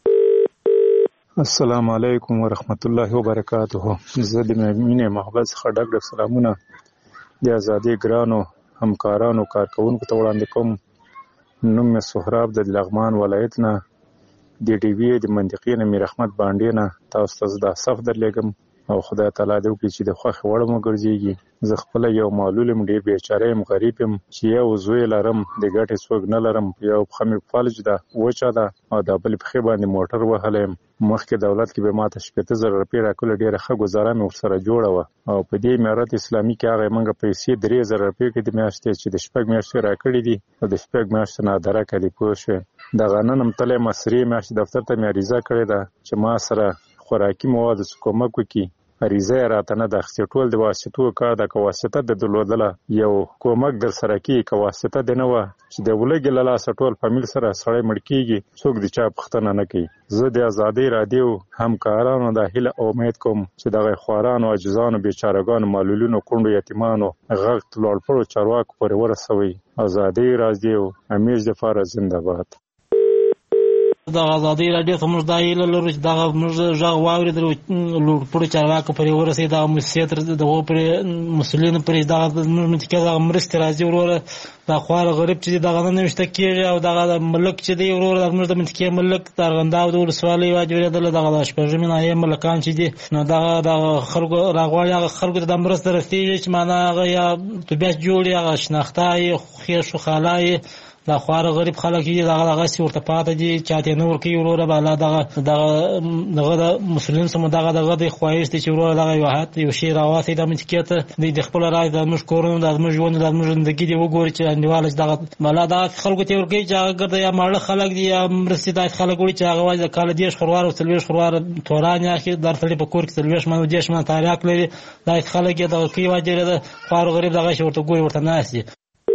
السلام علیکم ورحمت الله وبرکاته. زه د مینې محبت څخه ډک ډک سلامونه د ازادي ګرانو همکارانو کارکونکو ته وړاندې کوم. نوم مې سهراب د لغمان ولایت نه د ډي وی د منطقې نه میر احمد باندې نه تاسو ته د صف درلېږم او خدای تعالی دې وکړي چې د خوښ وړ مو ګرځيږي. زه خپل یو معلول م ډېر بیچاره م غریب م چې یو زوی لرم د ګټې څوک نه لرم. یو خمې فلج ده وچه ده او د بل پخې باندې موټر وهلم. مخکې دولت کې به ماته شپږ زره روپۍ راکول ډېره ښه گزاره مې ورسره جوړه وه او په دې امارت اسلامي کې هغه موږ پیسې درې زره روپۍ کې د میاشتې چې د شپږ میاشتې راکړې دي او د شپږ میاشتې نه درکه دي. پوه شوې دغه نن هم تللی مصري میاشتې دفتر ته مې عریضه کړې ده چې ما سره خوراکي مواد څه کومک وکړي. عریضه راته نه ده اخیستې، ټول د واسطو کار ده. که واسطه د درلودله یو کومک در سره کېږي، که واسطه دې نه وه چې د ولږې له لاسه ټول فامیل سره سړی مړ کېږي، څوک د چا پوښتنه نه کوي. زه د ازادۍ راډیو همکارانو دا هیله او امید کوم چې دغه خوارانو عاجزانو بیچارهګانو معلولینو کونډو یتیمانو غږ لوړپوړو چارواکو پورې ورسوئ. ازادۍ راډیو همیش دپاره زنده باد. د ازادي رادیو ته موږ دا هیله لرو چې دغه موږ غږ واورېدل لوړپوړو چارواکو پرې ورسوي دغه موسسې تر دغو پرې مسؤلینو پرې دغه منطقې دغه مرستې راځي وروره دا خوار غریب چې دغه نه نوشته کېږي او دغه ملک چې دی وروره زموږ د منطقې ملک د ارغنداو د ولسوالۍ یوه جوړېدله دغه د شپږمې ناحیې ملکان چې دي نو دغه دغه خلکو راغواړي هغه خلکو ته دا مرسته رسېږي چې معنا هغه یا طبیعت جوړ یې هغه شناخته یې خېش و خاله یې دا خوار غریب خلک دي دغه دغسې ورته پاته دي چاته نه ورکوي وروره بالا دغه دغه دغه د مسؤلین سمو دغه دغه د خواهش دی چې وروره دغه یو حد یو شی راواسي د منطقې ته دوی د خپل راز د زموږ کورونو د زموږ ژوند د زموږ زندګي دی وګوري چې انډیواله دغه بالا دغه خلکو ته ورکوي چې هغه ګرده یا ماړه خلک دي یا مرستې داسې خلک وړي چې هغه وایي د کاله دېرش خروار او څلوېښت خروار توران یې اخلي در سړي په کور کې څلوېښت منه او دېرش منه تاریاک لري داسې خلک یې دغه کوي واجبه ده خوار غریب دغسې ورته ګوري ورته ناست دي.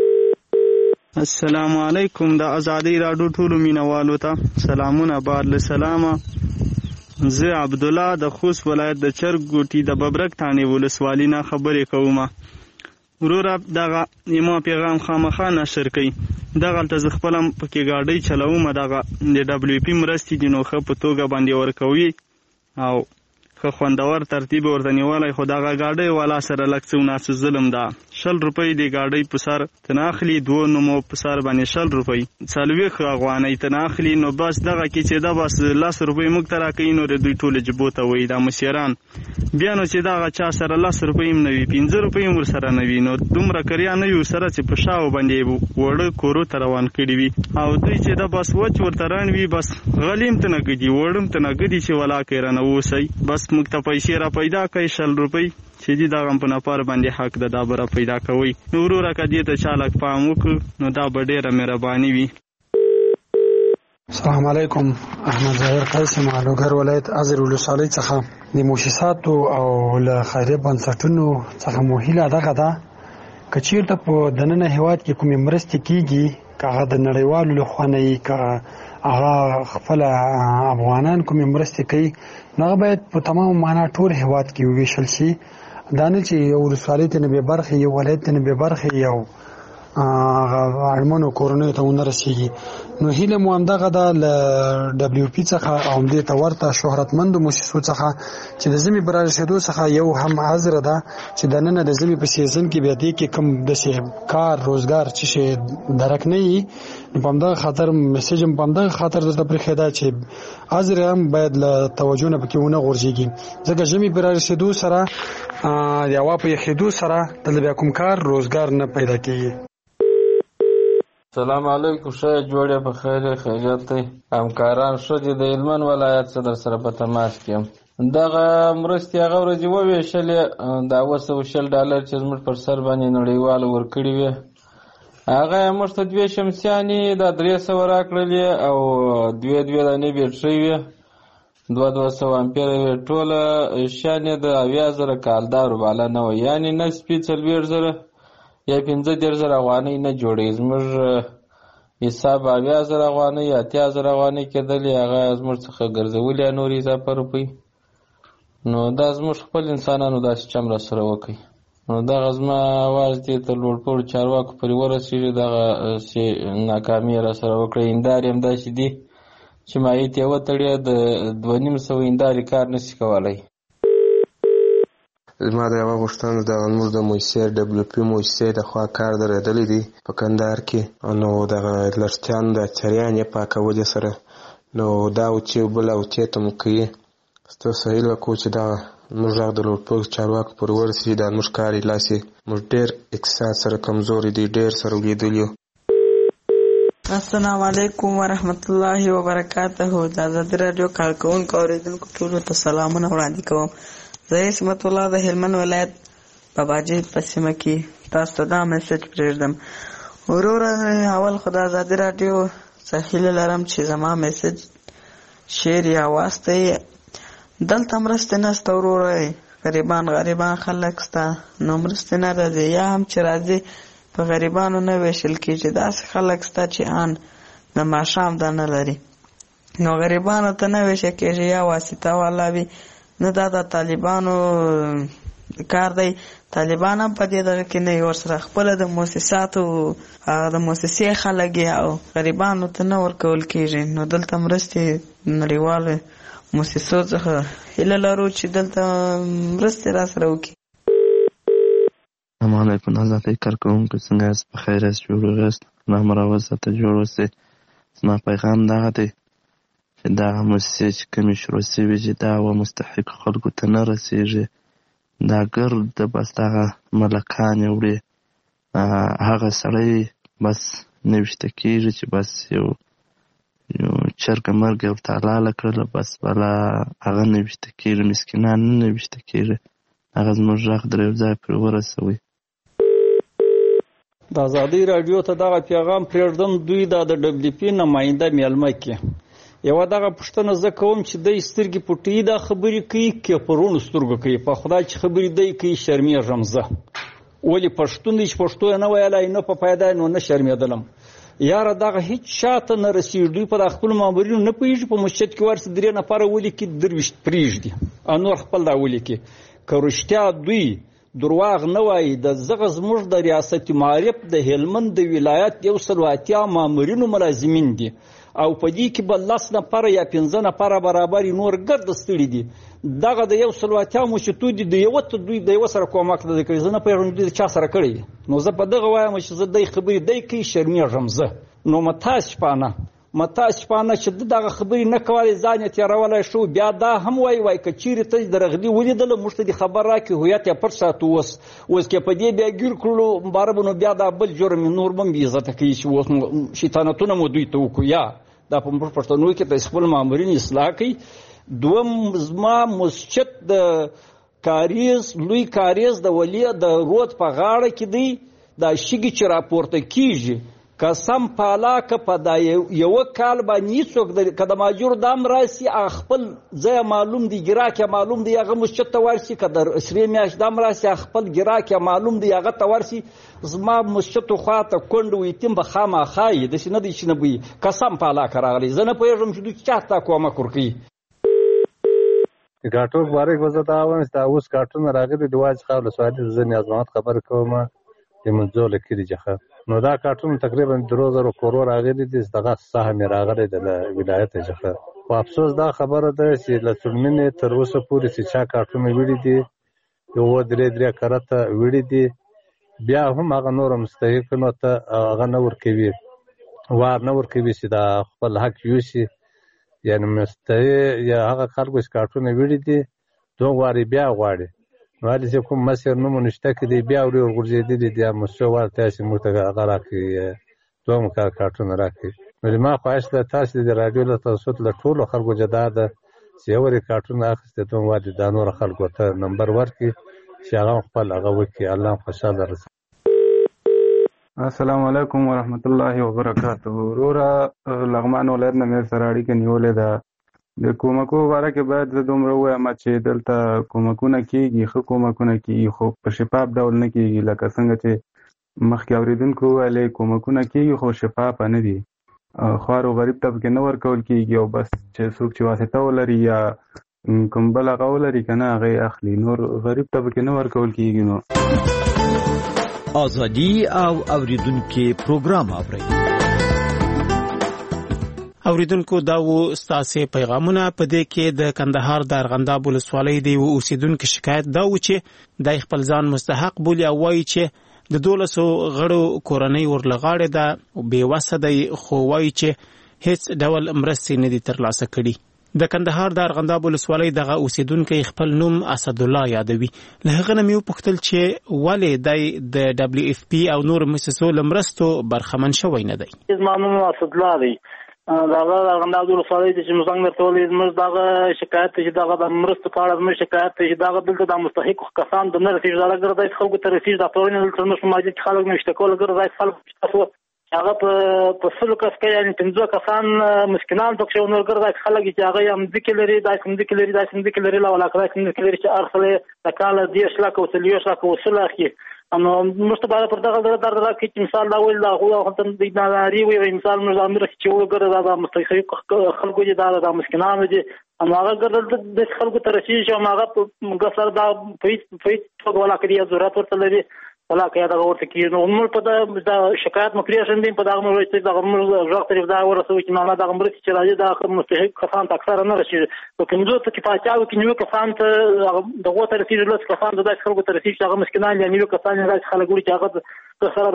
السلام علیکم د ازادي راډیو ټولو مینوالو ته سلامونه بار له سلامه. زه عبدالله د خوست ولایت د چرګ ګوټي د ببرک تانې ولسوالۍ نه خبرې کوم. وروره دغه ما پیغام خامخا نشر کوي دغلته زه خپله پکې ګاډۍ چلوم دغه د ډبلیو پي مرستې دي نو ښه په توګه باندې ورکوي او ښه خوندور ترتیب ورته نیولی خو دغه ګاډۍ والا سره لږ څه وناسه ظلم ده. شل روپۍ د ګاډۍ په سر ته نه اخلي دوو نومو په سر باندې شل روپۍ څلوېښت افغانۍ ته نه اخلي نو بس دغه کې چې ده بس لس روپۍ موږ ته راکوي نو د دوی ټولې جبو ته وایي دا مشران بیا نو چې دغه چا سره لس روپۍ هم نه وي پنځه روپۍ هم ورسره نه وي نو دومره کریا نه وي ورسره چې په شاو باندې وړه کورو ته روان کړي وي او دوی چې ده بس وچ ورته رڼ وي بس غلي هم ته نه ږدي وړه هم ته نه ږدي چې ولاکې رانه اوسئ بس موږ ته پیسې را پیدا کوي شل روپۍ چې دي دغه په نفر باندې حق ده دا به را پیدا کوئ نو وروره که دې ته چا لږ پام وکړو نو دا به ډېره مهرباني وي. السلام علیکم. احمد ظاهر قیسم لوګر ولایت ازر ولسوالۍ څخه د موسساتو او له خیریه بنسټونو څخه مو هیله دغه ده که چېرته په دننه هېواد کې کومې مرستې کېږي که هغه د نړیوالو لخوا نه وي که هغه خپله افغانان کومې مرستې کوي نو هغه باید په تمام معنا ټول هېواد کې وویشل شي دا نه چې یو ولسوالۍ ته نه بې برخې یو ولایت ته نه بې برخې یو اړمنو کورنیو ته ونه رسېږي نو هیله مو همدغه ده له ډبلیو پي څخه او همدې ته ورته شهرتمندو موسسو څخه چې د ژمي په رارسېدو څخه یو هم عذره ده چې دننه د ژمي په سیزن کې بیا دې کې کوم داسې کار روزګار چې شی درک نه وي نو په همدغه خاطر میسیج هم په همدغه خاطر درته پرېښی ده چې عذره هم باید له توجه نه پکې ونه غورځېږي ځکه ژمي په رارسېدو سره د هوا په یخېدو سره دلته بیا کوم کار روزګار نه پیدا کېږي. سلام علیکم. ښه جوړې په خیر خیریت دی همکاران ښه دي د هلمند ولایت څه در سره په تماس کې یم دغه مرستې هغه ورځې وویشلې دا اوه سوه شل ډالر چې زموږ پر سر باندې نړیوالو ورکړي وې هغه یې موږ ته دوې شمسیانې دا درې سوه راکړلې او دوې دوې دانې بیټرۍ وې دوه دوه سوه امپیره وې ټوله شیان یې د اویا زره کالدارو بالا نه وه یعنې نصفي څلوېښت زره یا پنځه دېرش زره افغانۍ نه جوړوي زموږ حساب اویا زره افغانۍ اتیا زره افغانۍ کېدلې هغه زموږ څخه ګرځولي نور اضافه روپۍ نو دا زموږ خپل انسانانو داسې چم را سره وکړي نو دغه زما اواز دې ته لوړپوړو چارواکو پورې ورسېږي دغسې ناکامي یې را سره وکړئ هندارې هم داسې دي چې مایت یې وتړې د دوه نیم سوه هندارې کار نشي کولی. زما د یوه غوښتنه د زموږ د موسسې ډبلیو پي موسسې د خوا کار درېدلی دی په کندهار کې نو دغه لرستیانو د چریان یې پاکولې سره نو دا اوتې بل اوتې ته مو کوي ستاسو هیله وکړو چې دغه زموږ غږ د لوړپوړو چارواکو پورې ورسېږي دا زموږ کار یې لاسې موږ ډېر اقتصاد سره کمزوري دی ډېر سره ولیدلي یو. السلام علیکم ورحمت الله وبرکاته. د ازادي راډیو کارکوونکو اورېدونکو ټولو ته سلامونه وړاندې کوم. زه عصمت الله د هلمند ولایت په باجې په سیمه کې تاسو ته دا میسج پرېږدم. وروره اول خو د ازادي راډیو څه هیله لرم چې زما میسج شیر یا واستئ دلته مرستې نشته وروره غریبان غریبان خلک شته نو مرستې نه راځي یا هم چې راځي په غریبانو نه ویشل کېږي داسې خلک شته چې ان د ماښام دا نه لري نو غریبانو ته نه ویشل کېږي یا واسطه والا وي نه دا د طالبانو کار دی. طالبان هم په دې دغه کې نه یو سره خپل د مؤسساتو د مؤسسې خلک او غریبانو ته نه ورکول کیږي. نو دلته مرستې نړیوالو مؤسسو څخه هیله لرو چې دلته مرستې را سره وکړي. السلام علیکم آزادۍ کارکوونکو، څنګه یاست؟ په خیر یاست؟ جوړ یاست؟ رحم راوسته ته جوړ اوسئ. زما پیغام دغه دی چې دغه موسسې چې کومې شروع شوي چې دغه مستحقو خلکو ته نه رسېږي، دا ګرد بس دغه ملکانې وړي، هغه سړی بس نوشته کېږي چې بس یو یو چرګه مرګه ورته حلاله کړله، بس بله هغه نوشته کېږي، مسکینان نه نوشته کېږي. هغه زموږ غږ در یو ځای پرې ورسوئ. د ازادۍ راډیو ته دغه پیغام پرېږدم. دوی دا د ډبلیو پي نماینده میلمه کې یوه دغه پوښتنه زه کوم چې دی سترګې پټوي، دا خبرې کوي که په روڼو سترګو کوي؟ په خدای چې خبرې دی کوي شرمېږم زه. ولې پښتون دی چې پښتو یې نه ویلی نو په پیدا نو نه شرمېدلم. یاره دغه هېڅ شاته نه رسېږي. دوی په خپلو مامورینو نه پوهېږي په مسجد کې ورسې درې نفره ولیکي درویشت پرېږدي او نور خپل دا ولیکي. که رښتیا دوی درواغ نه وایي، د زغه زموږ د ریاست معارف د هلمند د ولایت یو سل و اتیا مامورینو ملازمین دي او په دې کې به لس نفره یا پنځه نفره برابر نور ګرد ستړي دي. دغه د یو سل و اتیا مشتو دي د یو ته دوی د یو سره کومک نه کوي. زه نه پوهېږم دوی د چا سره کړی. نو زه په دغه وایم چې زه دی خبرې دی کوي شرمېږم زه. نو متاسفانه متاسفانه چې دغه خبرې نه کولی ځان یې تېرولی شو. بیا دا هم وایي وایي که چیرې ته د رغلي ولیدله موږ ته دې خبر راکړي هویت یې پټ ساتو. اوس اوس که په دې بیا ګیر کړلو باره به نو بیا دا بل جرم نور به هم بې عزته کوي چې اوس شیطانتونه مو دوی ته وکړو. یا دا په موږ پښتنو کې ته خپل مامورین اصلاح کوي. دوم زما مسجد د کاریز لوی کاریز د ولي د رود په غاړه کې دی. دا شګې چې راپورته کېږي قسم پالا که په دا یو کال باندې هېڅوک که د ماجور دام راسي خپل ځای معلوم دی، ګراک یې معلوم دی، هغه مسجد ته ورسي. که د سرې میاشت دام راسي خپل ګراک یې معلوم دی، هغه ته ورسي. زما مسجد خوا ته کونډ و یتیم به خامخا یي، داسې نه دی چې نه به وي. قسم پالا که راغلی زه نه پوهېږم چې دوی چا ته کومک ورکوي. ګاټو مبارک وزه دا وایم چې دا اوس ګاټونه راغلي د واج څخه ولسوالي زه نیاز محمد خبرې کوم د منځو له کلي څخه. نو دا کارټون تقریبا درو زرو کرو راغلي دي، دغه سهم راغلی د ولایت څخه. خو افسوس دا خبره ده چې له څلمنې تر اوسه پورې چې چا کارټون ویلي دي یو درې درې کرته ویلي دي، بیا هم هغه نور مستحقینو ته هغه نه ورکوي، وار نه ورکوي چې دا خپل حق یوسي. یعنې مستحق یا هغه خلکو چې کارټون ویلي دي دوه وارې بیا غواړي. نو هلې چې کوم مسیر نومو نشته کې دی بیا ورې ورغورځېدلي دي مسو ورته چې موږ ته هغه راکړي دوه کار کارټونه راکړي. نو زما خواهش ده تاسو د راډیو له توسط له ټولو خلکو جدا ده چې یو ورې کارټونه اخیستې دوه وارې دا نور خلکو ته نمبر ورکړي چې هغه خپل هغه وکړي. الله خوشحاله رسي. السلام علیکم ورحمت الله وبرکاته. وروره لغمان ولایت نه مې سره اړیکه نیولې ده. د کومکو باره کې باید زه دومره ووایم چې دلته کومکونه کېږي، ښه کومکونه کېږي، خو په شفاف ډول نه کېږي. لکه څنګه چې مخکې اورېدونکو وویلې کومکونه کېږي خو شفافه نه دي. خوار او غریب ته پکې نه ورکول کېږي او بس چې څوک چې واسطه ولري یا کوم بل هغه ولري که نه هغه یې اخلي، نور غریب ته پکې نه ورکول کېږي. نو ازادي او اوریدونکو پروګرام اوري. اوریدونکو دا و ستاسو پیغامونه. په دې کې د کندهار د ارغنداب ولسوالۍ دی او اوسیدونکو شکایت دا و چې د خپل ځان مستحق بولی او وایي چې د دولسو غړو کورنۍ ورلغاړې ده او بې وسه دی، خو وایي چې هیڅ ډول مرستې نه دي ترلاسه کړي. د کندهار د ارغنداب ولسوالۍ دغه اوسیدونکو خپل نوم اسد الله یادوي. له هغه نه مې وپوښتل چې ولې دی د دبلیو اف پی او نور مؤسسو له مرستو برخمن شوی نه دی. زما نوم اسد الله دی. دغه ارغنداب ولسوالۍ چې موږ څنګه ټول زموږ دغه شکایت چې دغه د مرستو په اړه زموږ شکایت چې دغه دلته د مستحق کسان د نه رسېږي دا ګرځي خلکو ته رسېږي دا ټولنه دلته موږ ماجد خلک نشته کول ګرځي خلک تاسو هغه په سلو کس کې یعنې پنځه کسان مسکینان پکې نور ګرځي خلک چې هغه هم ذکر لري دا هم ذکر لري دا هم ذکر لري لا ولا کړی هم ذکر لري چې ارخله د کال دیش لاک او سلیوش لاک او سلاخي انو مستباله پر دغه در در کې مثال دا ول دا هو هم د ناري وي مثال موږ امر چې وګره دا مستحق خلکو دي دا د مسکینانو دي هغه ګرځل د خلکو ته رسیږي چې هغه په سره دا په په ولا کې ضرورت ورته لري ولا کې دا ورته کې نو موږ په دا شکایت مکریشن دي په دا موږ چې دا موږ ځاخ طرف دا ورسوي چې معنا دا موږ چې راځي دا مستحق کسان اکثر نه رسیږي په کومو ته کې پاتاو کې نیو کسان ته دغه ته رسیږي لږ کسان د خلکو ته رسیږي هغه مسکینان یا نیو کسان راځي خلک ګوري چې هغه سره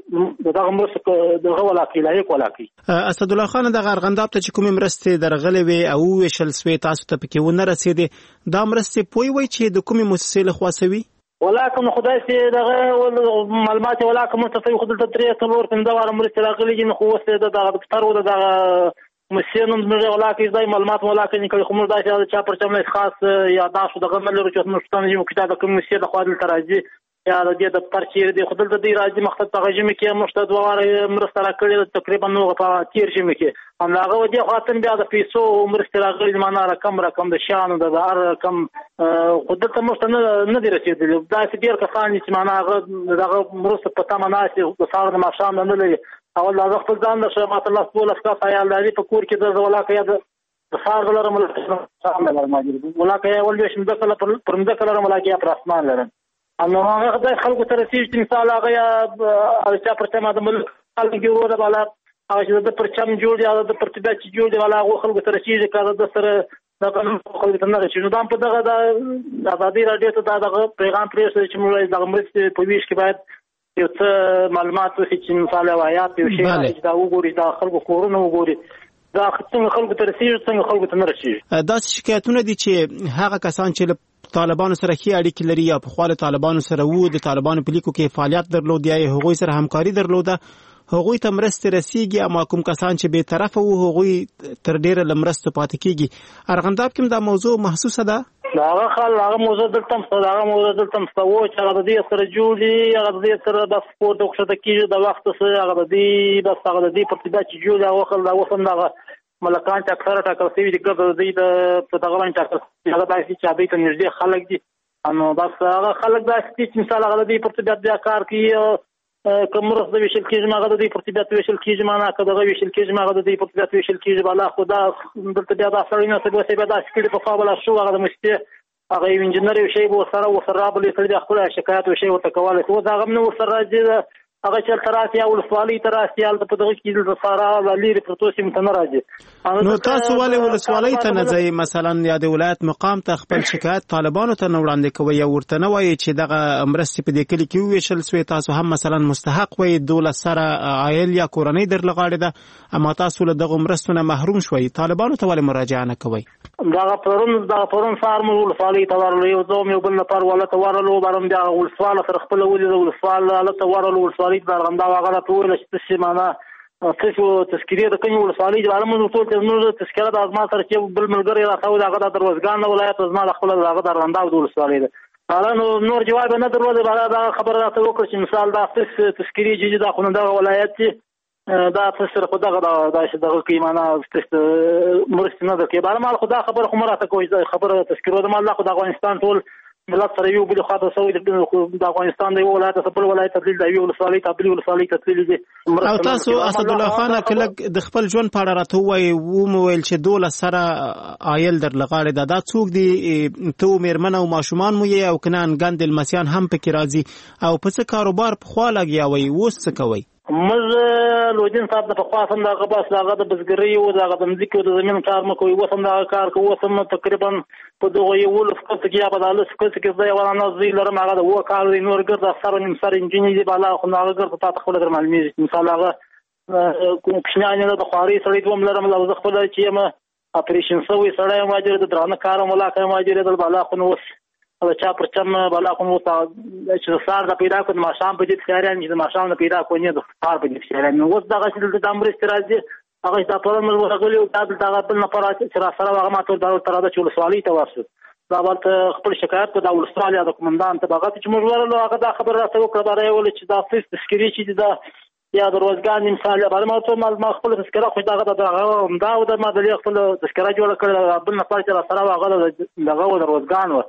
دا دغه موږ دغه ولا کې لایق ولا کې اسد الله خان د غرغنداب ته چې کوم مرستې درغلې وي او وشل سوي تاسو ته پکې ونه رسیدي دا مرستې پوي وي چې د کومې مؤسسې له خوا سوي ولکه خدای سي دغه معلومات ولکه مستفي خدای ته درې څلور څنګه واره مرسته راغلي نو خو وسته دغه دفتر و دغه مسینم زموږ ولکه دای معلومات ولکه نه کوي خو موږ داسې چا پرچم خاص یا داسو دغه ملګرو چې موږ ستاسو یو کتاب کوم مسیه د خپل تراجي یا د دې دفتر چې د خپل د دې راځي مختص تغجمه کې مشته دوه واره مرسته راکړي تقریبا نو په تیر جمع کې هم هغه ودی خاطر بیا د پیسو مرسته راغلي معنا رقم رقم د شان د هر رقم خدای ته مشته نه دی رسیدلی دا چې ډیر کسان چې معنا هغه دغه مرسته په تمه ناشي د سار د ماشام نه لري اول هغه خپل ځان د شمات الله سبحانه وتعالى عیال لري په کور کې د ولاکه د سار لرم شام لرم ماجر ولاکه ول یو شم د کله پرمده کله ولاکه پر اسمان لرم انو هغه د خلکو ته رسیږي مثال هغه یا چا پرچم د ملک خلک جوړ د بالا هغه چې د پرچم جوړ یا د پرتبه چې جوړ دی والا هغه خلکو ته رسیږي کار د سره د قانون خلکو ته نه رسیږي نو دا په دغه د آزادي رادیو ته دغه پیغام پریږدي چې موږ د مرستې په ویش کې باید یو څه معلومات وشي چې مثال وايات یو شی چې دا وګوري دا خلکو کورونه وګوري دا څنګه خلکو ته رسیږي څنګه خلکو ته نه رسیږي دا شکایتونه دي چې هغه کسان چې طالبانو سره خي اړیکې لري یا په خواله طالبانو سره وو د طالبانو په لیکو کې فعالیت درلود یا هغوی سره همکاري درلوده هغوی ته مرسته رسیږي اما کوم کسان چې به طرف وو هغوی تر ډیره لمرسته پاتې کیږي ارغنداب کې دا موضوع محسوسه ده هغه خل هغه موضوع دلته هغه موضوع دلته مستوو چې هغه د دې سره جوړي هغه د دې سره د سپورت او خشته کیږي د وخت سره هغه د دې بس هغه د دې پرتبه چې جوړي هغه خل هغه څنګه ملکان چې اکثر ټاکل شوی دي ګرځي د دې په دغه باندې ټاکل هغه داسې چې ابي ته نږدې خلک دي انو بس هغه خلک داسې چې مثال هغه د دې پرتبه بیا کار کوي کوم رس د ویشل کېږي هغه د دې پرتبه ویشل کېږي معنا که دغه ویشل کېږي هغه د دې پرتبه ویشل کېږي بالا خدا دلته بیا د اصلي نه څه به بیا داسې کړي په قابل شو هغه د مسته هغه انجنیر یو شی به سره و سره بلې کړي خپل شکایت او شی ورته کوله خو دا غو نو سره راځي هغه چې تراسي او ولسوالۍ تراسي ال په دغه کې د سارا لری پروتوسي متنه راځي نو تاسو ولې ولسوالۍ ته نه ځئ مثلا یا د ولایت مقام ته خپل شکایت طالبانو ته نه وړاندې کوي یا ورته نه وایي چې دغه مرستې په دې کلی کې ویشل سوی تاسو هم مثلا مستحق وي دولت سره عائل یا کورنۍ در لغاړي ده اما تاسو له دغه مرستونه محروم شوي طالبانو ته ولې مراجعه نه کوي دا پرون دا پرون فارم ولسوالۍ ته ورلو یو ځوم یو بل نفر ولته ورلو برم دا ولسواله سره خپل ولې ولسواله ولته ورلو ولسوالۍ د ارغنداب هغه ټول چې معنا تاسو تذکیره د کوم ولسوالۍ د عالمونو ټول ته تذکیره د ازما سره چې بل ملګری راځو دغه د دروازګان ولایت ازما خپل دغه د ارغنداب د ولسوالۍ ده حالا نو نور جواب نه درلود بل دا خبره راته وکړه چې مثال دا تاسو تذکیره چې د خونه د ولایت دا تاسو په دغه د دغه کې معنا مرسته نه ده کې بل مال خدا خبر خو مراته کوي خبره تذکیره د مال خو د افغانستان ټول ملت سره یو بل خاطر سوي د افغانستان د ولایت خپل ولایت تبدیل دی یو ولسوالۍ تبدیل ولسوالۍ تبدیل دي او تاسو اسد الله خان کله د خپل ژوند په اړه راته وایي و مویل چې دوله سره عائل در لغاړي دا د څوک دي ته میرمن او ماشومان مو یې او کنان ګند المسیان هم پکې راځي او په څه کاروبار په خوا لګیا وي وس څه کوي مز لوجین صاحب د په خاصم دا غباس لاغه د بزګری او دا د مځکو د زمين کار مکو وسم دا کار کوو وسم تقریبا په دغه یو ولف کته کې یا بدل سکل کې ځای ولا نه زی لرم هغه د و کار دی نور ګرځه سره نیم سره انجینری بالا خو هغه ګرځه تاسو خپل در معلومي مثال هغه کوم کښنانه د خواري سړی دوم لرم له خپل چې ما اپریشن سوي سړی ماجر د درانه کار ملاقات ماجر د بالا خو نو او چا پرچم بالا کوم وتا چې سار د پیدا کو د ماشام په دې ښکاران چې د ماشام نه پیدا کو نه د سار په دې ښکاران نو وځ دغه چې د امر استراجي هغه د پرون مر ورغلی او د دغه بل نه پرات چې را سره هغه ماته د تر د چول سوالي ته ورسو دا ورته خپل شکایت په د استرالیا د کومندان ته هغه چې موږ ورلو هغه دا خبر راته وکړه برای ول چې دا فیس تشکری چې دا یا د روزګان مثال باندې ما ته مال ما خپل تذکره خو دغه دغه دا او د ما د خپل تذکره جوړ کړل بل نه پاتې را سره هغه دغه د روزګان و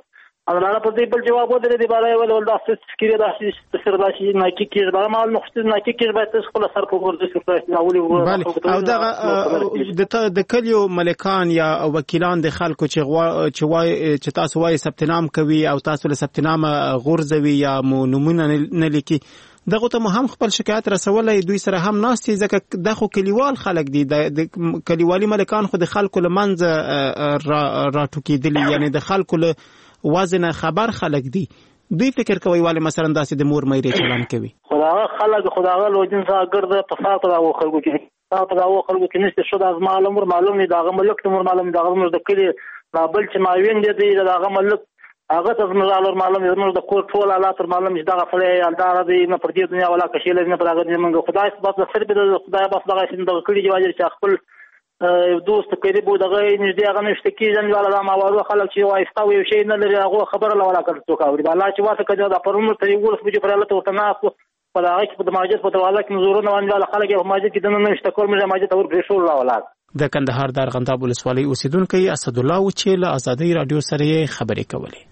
انا په دې بل جواب ودرې دی بارای ول ول داسې سکیره داسې سر داسې نه کې کې دا مال نو نه کې کې باید خپل سر په ورته شو او دا د کلیو ملکان یا وکیلان د خلکو چې غوا چې وای چې تاسو وای ثبت نام کوي او تاسو له ثبت نام غورځوي یا نمونه نه لیکي دغه ته هم خپل شکایت رسولای دوی سره هم ناستي ځکه د خو کلیوال خلک دي د کلیوالي ملکان خو د خلکو لمنځ راټوکیدلی یعنی د خلکو له وازنه خبر خلک دي دوی فکر کوي واله مثلا داسې د مور مېرې چلان کوي خدای خلک خدای له جنس اګرد په فاطمه او خلکو کې فاطمه او خلکو کې نشته شو د معلوم معلوم نه دغه ملک تمر معلوم دغه مر د کلی بل چې ما وین دي دغه ملک هغه ته معلوم معلوم زموږ د کور ټول حالات معلوم دغه فلې الدار دي نه پر دې دنیا ولا کشیل نه پر هغه موږ خدای سبحانه سره به خدای بس دغه چې د کلی جواز چې خپل دوست قریب دغه نږدې هغه نشته کېږي ولا ما وایو خلک چې وایستا وي شي نه لري هغه خبره لا ولا کړو کوي الله چې واسه کړه دا پرونو ته یو څه چې پر الله ته تناف په هغه کې په ماجد په دواله کې نزورونه وانه خلک په ماجد کې دنه نشته کول مې ماجد اور پرې شو الله ولا د کندهار د ارغنداب ولسوالۍ اوسیدونکو اسد الله و چې له ازادي رادیو سره خبرې کولې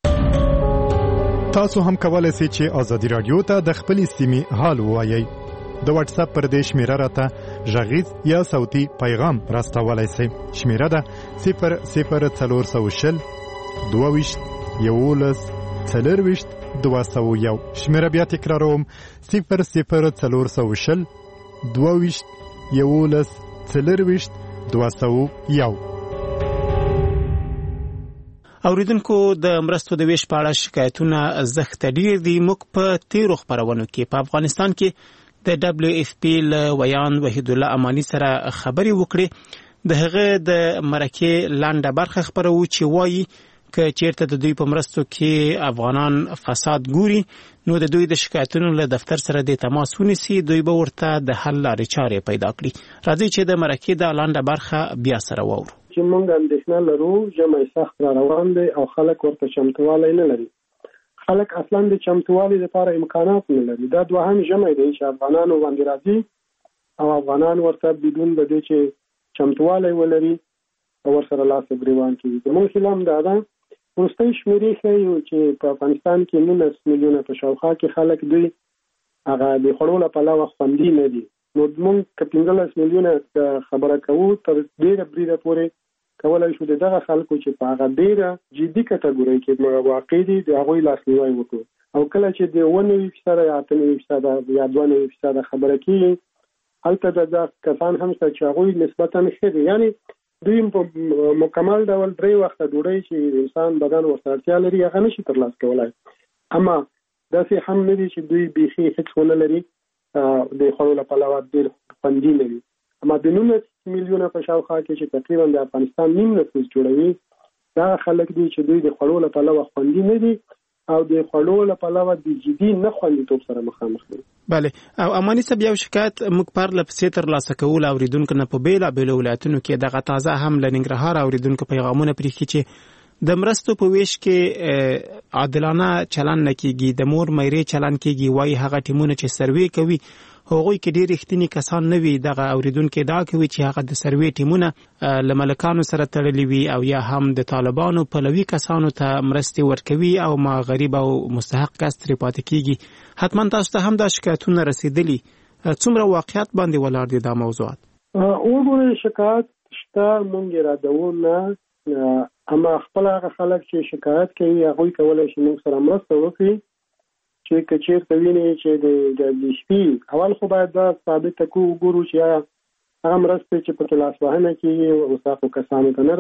تاسو هم کولای شئ چې ازادي رادیو ته د خپل سیمې حال ووایئ د واتس اپ پر دې شمیره راته ژغیز یا صوتي پیغام راستولای شئ شمیره ده صفر صفر څلور سوه شل دوه ویشت یولس څلور ویشت دوه سوه یو شمیره بیا تکراروم صفر صفر څلور سوه شل دوه ویشت یولس څلور ویشت دوه سوه یو اوریدونکو د مرستو د ویش په اړه شکایتونه زښت ډیر دي موږ په تیرو خبرونو کې په افغانستان کې د دبليو اف پی له ویان وحید الله امانی سره خبرې وکړې د هغه د مرکه لاندې برخه خبرو چې وایي ک چیرته د دوی په مرستو کې افغانان فساد ګوري نو د دوی د شکایتونو له دفتر سره د تماس ونیسي دوی به ورته د حل لارې چارې پیدا کړي راځي چې د مرکه د لاندې برخه بیا سره وورو چې موږ اندېښنه لرو جمع سخت را روان دي او خلک ورته چمتووالی نه لري خلک اصلا د چمتووالي لپاره امکانات نه لري دا دوهم جمع دی چې افغانانو باندې راځي او افغانان ورته بدون د دې چې چمتووالی ولري او ورسره لاس ګریوان کوي زموږ خلام دا ده وروستۍ شمېرې ښیي چې په افغانستان کې نولس میلیونه په شاوخوا کې خلک دوی هغه د خوړو له پلوه خوندي نه دي نو موږ که پنځلس میلیونه خبره کوو تر ډېره بریده پورې کولای شو دغه خلکو چې په هغه ډیره جدي کټګوري کې واقع دي د هغوی لاسنیوی وکړو او کله چې د ونه فیصد یا اته فیصد یا دوه فیصد خبره کوي هلته د کسان هم چې هغوی نسبتا ښه دي یعنی دوی په مکمل ډول درې وخته ډوډۍ چې انسان بدن ورته اړتیا لري هغه نشي ترلاسه کولای اما داسې هم نه دي چې دوی بیخي هیڅ ونه لري د خوړو له پلوه ډېر خوندي نه وي اما د نولس میلیونه په شاوخوا کې چې تقریبا د افغانستان نیم نفوس جوړوي دا خلک دي چې دوی د خوړو له پلوه خوندي نه دي او د خوړو له پلوه د جدي نه خوندیتوب سره مخامخ دي بله او امانی صاحب یو شکایت موږ پر لپسې تر لاسه کول اوریدونکو نه په بیلابېلو ولایتونو کې دغه تازه هم له ننګرهار اوریدونکو پیغامونه پرې کړي چې د مرستو په ویش کې عادلانه چلن نه کیږي د مور مېرې چلن کیږي وایي هغه ټیمونه چې سروې کوي هغوی کې ډېر رښتینی کسان نه وي دغه اوریدونکو دا کوي چې هغه د سروې ټیمونه له ملکانو سره تړلي وي او یا هم د طالبانو پلوي کسانو ته مرستې ورکوي او ما غریب او مستحق کس ترې پاتې کیږي حتما تاسو ته هم دا شکایتونه رسیدلي څومره واقعیت باندې ولاړ دي دا موضوعات وګورئ شکایت شته مونږ یادوو نه اما خپل هغه خلک چې شکایت کوي هغوی کولی شي موږ سره مرسته وکړي چې که چېرته ویني چې د ډبلیو اف پي اول خو باید دا ثابته کړو وګورو چې هغه مرستې چې پکې لاسوهنه کېږي وساقو کسانو ته نه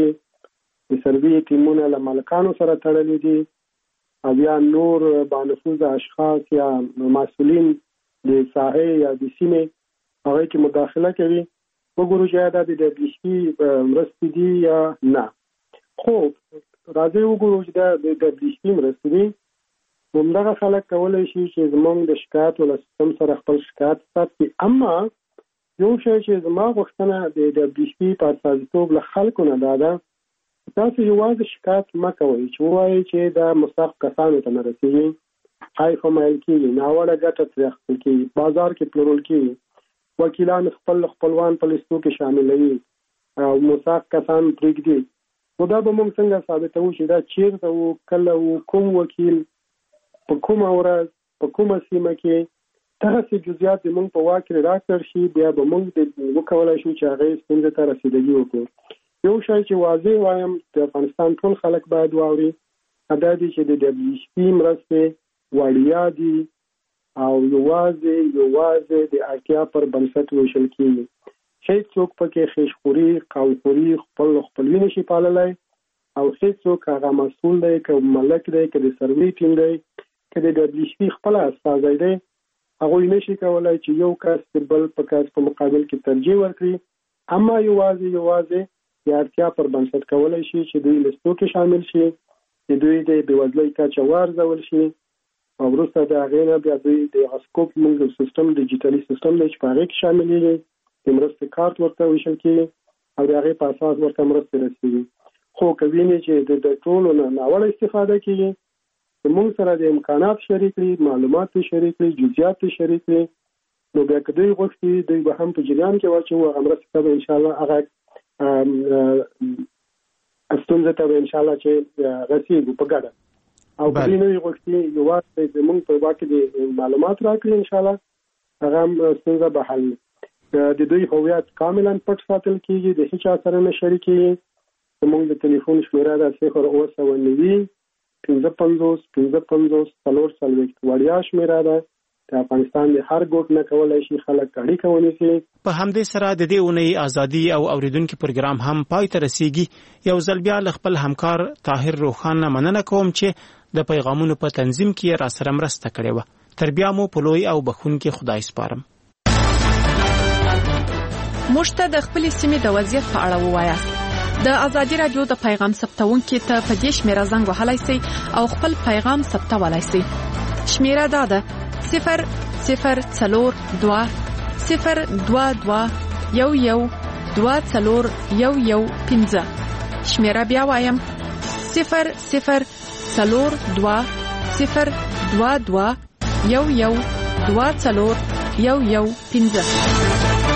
رسېږي د سروې ټیمونه له مالکانو سره تړلي دي او یا نور بانفوذه اشخاص یا مسؤلین د ساحې یا د سیمې هغوی کې مداخله کوي وګورو چې دا د ډبلیو اف پي مرستې دي یا نه خو راځئ وګورو چې دا د ډبلیو اف پي مرستې دي همدغه خلک کولی شي چې زموږ د شکایتو له سیستم سره خپل شکایت ساتي اما یو شی چې زما غوښتنه د ډبلیو اف پي په استازیتوب له خلکو نه دا ده تاسو یوازې شکایت مه کوئ چې ووایئ چې دا مستحق کسانو ته نه رسېږي های فمیل کېږي ناوړه ګټه ترې اخیستل کېږي بازار کې پلورل کېږي وکیلان خپل خپلوان په لیستو کې شاملوي او مستحق کسان پرېږدي نو دا به موږ څنګه ثابتوو چې دا چیرته وو، کله وو، کوم وکیل، په کومه ورځ، په کومه سیمه کې، دغسې جزئیات د موږ په واک کې راکړل شي، بیا به موږ وکولی شو چې هغې ستونزې ته رسیدګي وکړو. یو شی چې واضح وایم د افغانستان ټول خلک باید واوري، دا دی چې د ډبلیو ایچ پي مرستې وړیا دي او یوازې یوازې د اړتیا پر بنسټ ویشل کېږي. هیڅ څوک پکې خیشخوري، قومخوري، خپل خپلوي نشي پاللی او هیڅ څوک هغه مسؤل دی، که ملک دی، که د سروي ټیم دی، که د ډبلیو ایچ پي خپله استازی دی، هغوی نشي کولی چې یو کس د بل په کس په مقابل کې ترجیح ورکړي. اما یوازې یوازې د اړتیا پر بنسټ کولی شي چې دوی لستو کې شامل شي، د دوی د بېوزلۍ کچه وارزول شي او وروسته د هغې نه بیا دوی د اسکوپ موږ سیستم ډیجیټلي سیستم دی چې په هغې کې شاملېږي، د مرستې کارت ورته ویشل کېږي او د هغې په اساس ورته مرستې رسېږي. خو که وینې چې د ټولو نه ناوړه استفاده کېږي، موږ سره د امکانات شریک کړي، معلومات شریک کړي، جزئیات شریک کړي، نو بیا که دوی غوښتي دوی به هم په جریان کې واچوو، هغه مرستې ته به انشاءالله هغه ستونزې ته به انشاءالله چې رسېږو په ګډه. او که دوی نه وي غوښتي یوازې زموږ په واک کې د معلومات راکړي، انشاءالله هغه هم ستونزه به حل وي. د دوی هویت کاملا پټ ساتل کېږي، د هېچا سره نه شریکېږي. زموږ د تلیفون شمېره ده صفر اوه سوه نوي پنځه پنځوس پنځه پنځوس څلور څلوېښت، وړیا شمېره ده. د افغانستان د هر ګوټ نه کولی شي خلک اړیکه ونیسي. په همدې سره د دې اونۍ ازادي او اوریدونکي پروګرام هم پای ته رسیږي. یو ځل بیا له خپل همکار طاهر روخان نه مننه کوم چې د پیغامونو په تنظیم کې را سره مرسته کړې وه. تر بیا مو په لوی او بخښونکي خدای سپارم. موږ ته د خپلې سیمې د وضعیت په اړه ووایاست. د ازادي راډیو د پیغام ثبتونکي ته په دې شمېره زنګ وهلی سئ او خپل پیغام ثبتولی سئ. شمېره دا ده صفر صفر څلور دوه صفر دوه دوه یو یو دوه څلور یو یو پنځه. شمېره بیا وایم صفر صفر څلور دوه صفر دوه دوه یو یو دوه څلور یو یو پنځه.